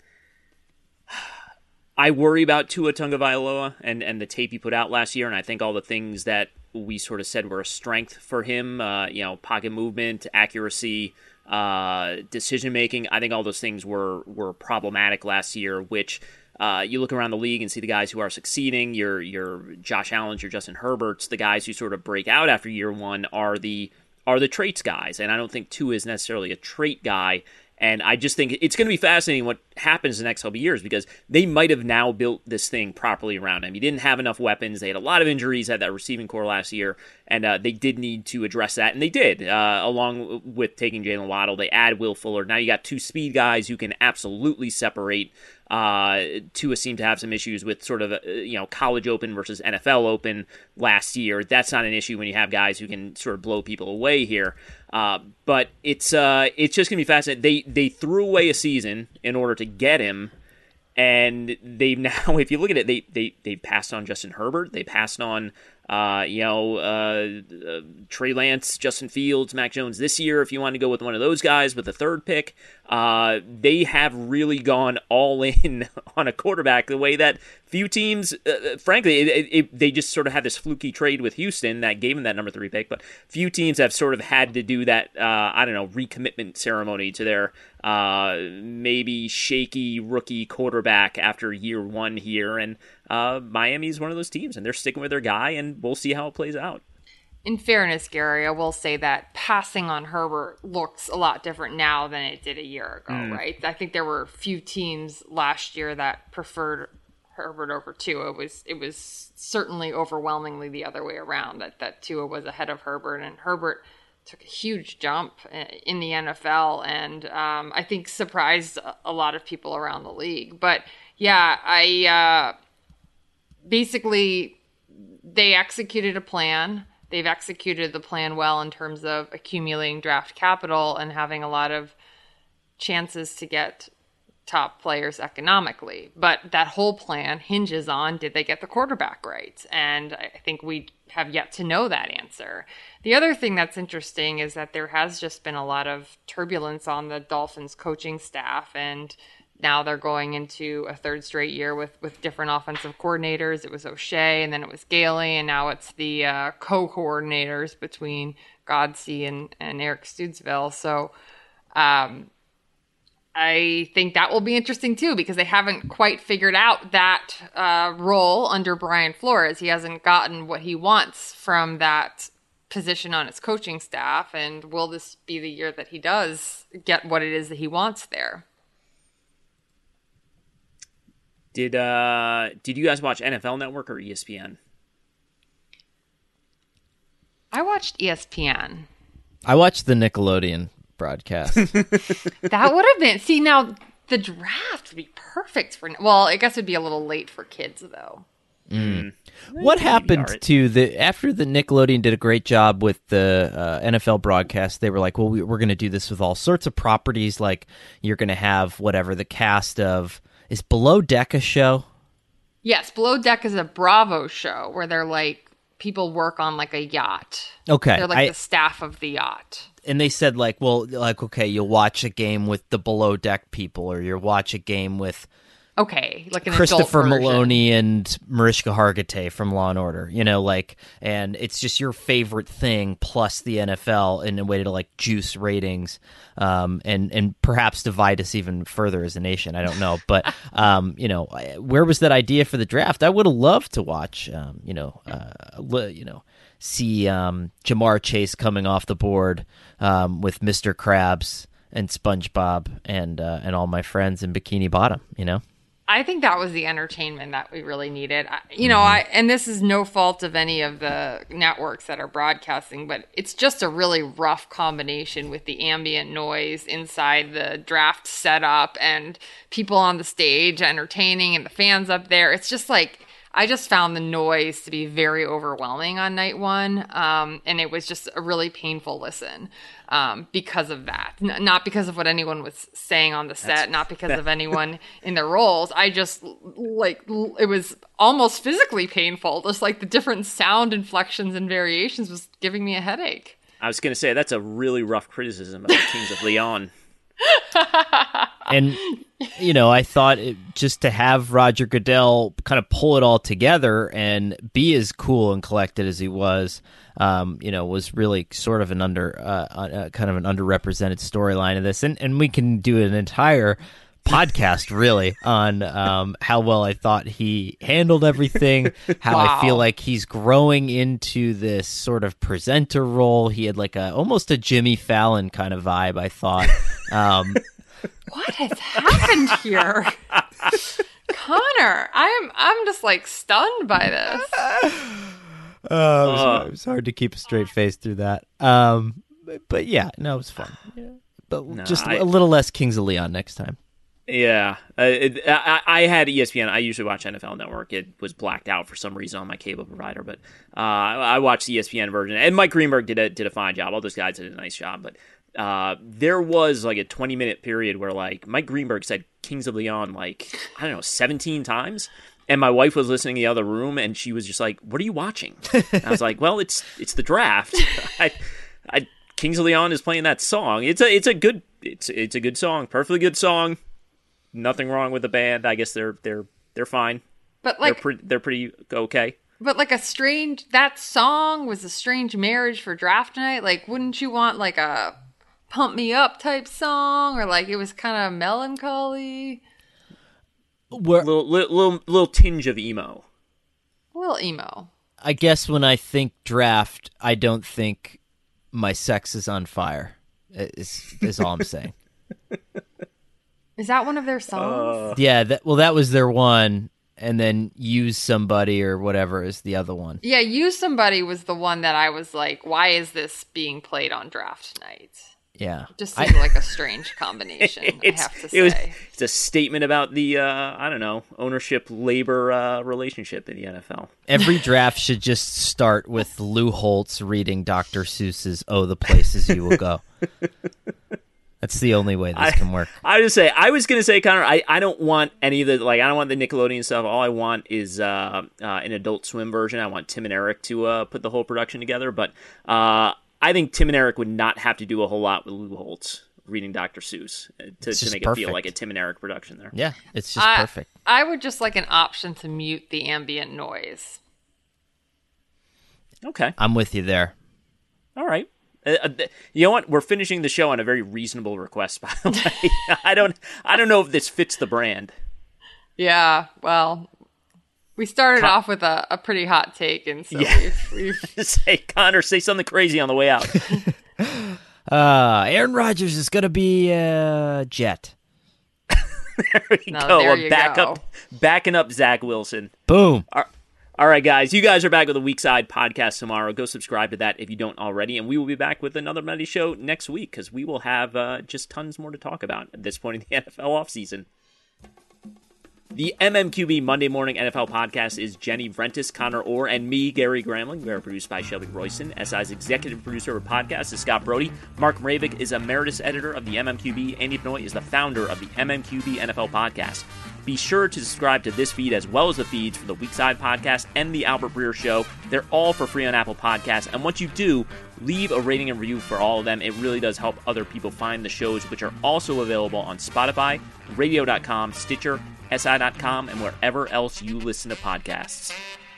I worry about Tua Tagovailoa and, and the tape he put out last year, and I think all the things that we sort of said were a strength for him, uh, you know, pocket movement, accuracy, uh, decision-making, I think all those things were, were problematic last year, which uh, you look around the league and see the guys who are succeeding, your, your Josh Allen's, your Justin Herbert's, the guys who sort of break out after year one are the are the traits guys, and I don't think Tua is necessarily a trait guy, and I just think it's going to be fascinating what happens the next couple of years, because they might have now built this thing properly around him. He didn't have enough weapons, they had a lot of injuries, had that receiving core last year, and uh, they did need to address that, and they did, uh, along with taking Jalen Waddle. They add Will Fuller. Now you got two speed guys who can absolutely separate Uh, Tua seemed to have some issues with sort of, uh, you know, college open versus N F L open last year. That's not an issue when you have guys who can sort of blow people away here. Uh, but it's uh, it's just going to be fascinating. They, they threw away a season in order to get him. And they've now, if you look at it, they they they passed on Justin Herbert. They passed on, uh, you know, uh, uh, Trey Lance, Justin Fields, Mac Jones this year. If you want to go with one of those guys with the third pick, uh, they have really gone all in on a quarterback. The way that few teams, uh, frankly, it, it, they just sort of had this fluky trade with Houston that gave them that number three pick. But few teams have sort of had to do that. Uh, I don't know, recommitment ceremony to their uh, maybe shaky rookie quarterback after year one here. And uh, Miami's one of those teams, and they're sticking with their guy, and we'll see how it plays out. In fairness, Gary, I will say that passing on Herbert looks a lot different now than it did a year ago, mm. right? I think there were a few teams last year that preferred Herbert over Tua. It was it was certainly overwhelmingly the other way around, that, that Tua was ahead of Herbert, and Herbert took a huge jump in the N F L, and um, I think surprised a lot of people around the league. But yeah, I uh, basically they executed a plan. They've executed the plan well in terms of accumulating draft capital and having a lot of chances to get top players economically. But that whole plan hinges on, did they get the quarterback right? And I think we have yet to know that answer. The other thing that's interesting is that there has just been a lot of turbulence on the Dolphins coaching staff, and now they're going into a third straight year with, with different offensive coordinators. It was O'Shea, and then it was Gailey, and now it's the uh, co-coordinators between Godsey and, and Eric Studesville. So um, I think that will be interesting too, because they haven't quite figured out that uh, role under Brian Flores. He hasn't gotten what he wants from that position on his coaching staff, and will this be the year that he does get what it is that he wants there? Did uh did you guys watch N F L Network or E S P N? I watched E S P N. I watched the Nickelodeon broadcast. That would have been, see, now the draft would be perfect for, well, I guess it'd be a little late for kids though. Mm. What happened right. to the after the Nickelodeon did a great job with the uh, N F L broadcast? They were like, well, we, we're going to do this with all sorts of properties. Like you're going to have whatever the cast of. Is Below Deck a show? Yes, Below Deck is a Bravo show where they're like, people work on like a yacht. Okay. They're like I, the staff of the yacht. And they said like, well, like, okay, you'll watch a game with the Below Deck people, or you'll watch a game with okay, like an Christopher adult Maloney and Mariska Hargitay from Law and Order, you know, like, and it's just your favorite thing plus the N F L in a way to like juice ratings, um, and and perhaps divide us even further as a nation. I don't know, but um, you know, where was that idea for the draft? I would have loved to watch, um, you know, uh, you know, see um, Jamar Chase coming off the board um, with Mister Krabs and SpongeBob and uh, and all my friends in Bikini Bottom, you know. I think that was the entertainment that we really needed. I, you know, I and this is no fault of any of the networks that are broadcasting, but it's just a really rough combination with the ambient noise inside the draft setup and people on the stage entertaining and the fans up there. It's just like, I just found the noise to be very overwhelming on night one, um, and it was just a really painful listen um, because of that. N- not because of what anyone was saying on the set, That's, not because of anyone in their roles. I just, like, it was almost physically painful. Just like the different sound inflections and variations was giving me a headache. I was going to say, that's a really rough criticism of the Kings of Leon. And, you know, I thought it, just to have Roger Goodell kind of pull it all together and be as cool and collected as he was, um, you know, was really sort of an under, uh, uh, kind of an underrepresented storyline of this. And, and we can do an entire podcast really on um, how well I thought he handled everything, how wow. I feel like he's growing into this sort of presenter role. He had like a almost a Jimmy Fallon kind of vibe, I thought. Um, what has happened here? Connor, I'm I'm just like stunned by this. Uh, it, was, it was hard to keep a straight face through that. Um, but, but yeah, no, it was fun. Yeah. But no, just I... a little less Kings of Leon next time. Yeah, uh, it, I, I had E S P N. I usually watch N F L Network. It was blacked out for some reason on my cable provider, but uh, I watched the E S P N version. And Mike Greenberg did a did a fine job. All those guys did a nice job. But uh, there was like a twenty minute period where like Mike Greenberg said Kings of Leon like I don't know seventeen times, and my wife was listening in the other room, and she was just like, "What are you watching?" And I was like, "Well, it's it's the draft." I, I Kings of Leon is playing that song. It's a it's a good it's it's a good song, perfectly good song. Nothing wrong with the band. I guess they're they're they're fine. But like they're pretty, they're pretty okay. But like a strange that song was a strange marriage for draft night. Like, wouldn't you want like a pump me up type song, or like it was kind of melancholy? Where, little, little little little tinge of emo. A little emo. I guess when I think draft, I don't think My Sex is on Fire. Is is all I'm saying. Is that one of their songs? Uh, yeah, that, well, that was their one, and then Use Somebody or whatever is the other one. Yeah, Use Somebody was the one that I was like, why is this being played on draft night? Yeah. Just seemed like a strange combination, I have to say. It was, it's a statement about the, uh, I don't know, ownership-labor uh, relationship in the N F L. Every draft should just start with Lou Holtz reading Doctor Seuss's Oh, the Places You Will Go. That's the only way this I, can work. I just say I was gonna say, Connor, I, I don't want any of the like I don't want the Nickelodeon stuff. All I want is uh, uh, an Adult Swim version. I want Tim and Eric to uh, put the whole production together. But uh, I think Tim and Eric would not have to do a whole lot with Lou Holtz reading Doctor Seuss to, to make perfect. it feel like a Tim and Eric production there. Yeah, it's just I, perfect. I would just like an option to mute the ambient noise. Okay, I'm with you there. all right. Uh, you know what? We're finishing the show on a very reasonable request, by the way. I don't, I don't know if this fits the brand. Yeah, well, we started Con- off with a, a pretty hot take, and so Yeah. we've, we've Say, Connor, say something crazy on the way out. Uh, Aaron Rodgers is going to be a Jet. There we No, go. there We're you back go. up, backing up Zach Wilson. Boom. All right, guys. You guys are back with a Weak Side podcast tomorrow. Go subscribe to that if you don't already. And we will be back with another Monday show next week because we will have uh, just tons more to talk about at this point in the N F L offseason. The M M Q B Monday Morning N F L podcast is Jenny Vrentis, Connor Orr, and me, Gary Gramling. We are produced by Shelby Royston. S I's executive producer of the podcast is Scott Brody. Mark Mravik is emeritus editor of the M M Q B. Andy Benoit is the founder of the M M Q B N F L podcast. Be sure to subscribe to this feed as well as the feeds for the Weak Side podcast and the Albert Breer Show. They're all for free on Apple Podcasts. And once you do, leave a rating and review for all of them. It really does help other people find the shows, which are also available on Spotify, radio dot com, Stitcher, S I dot com, and wherever else you listen to podcasts.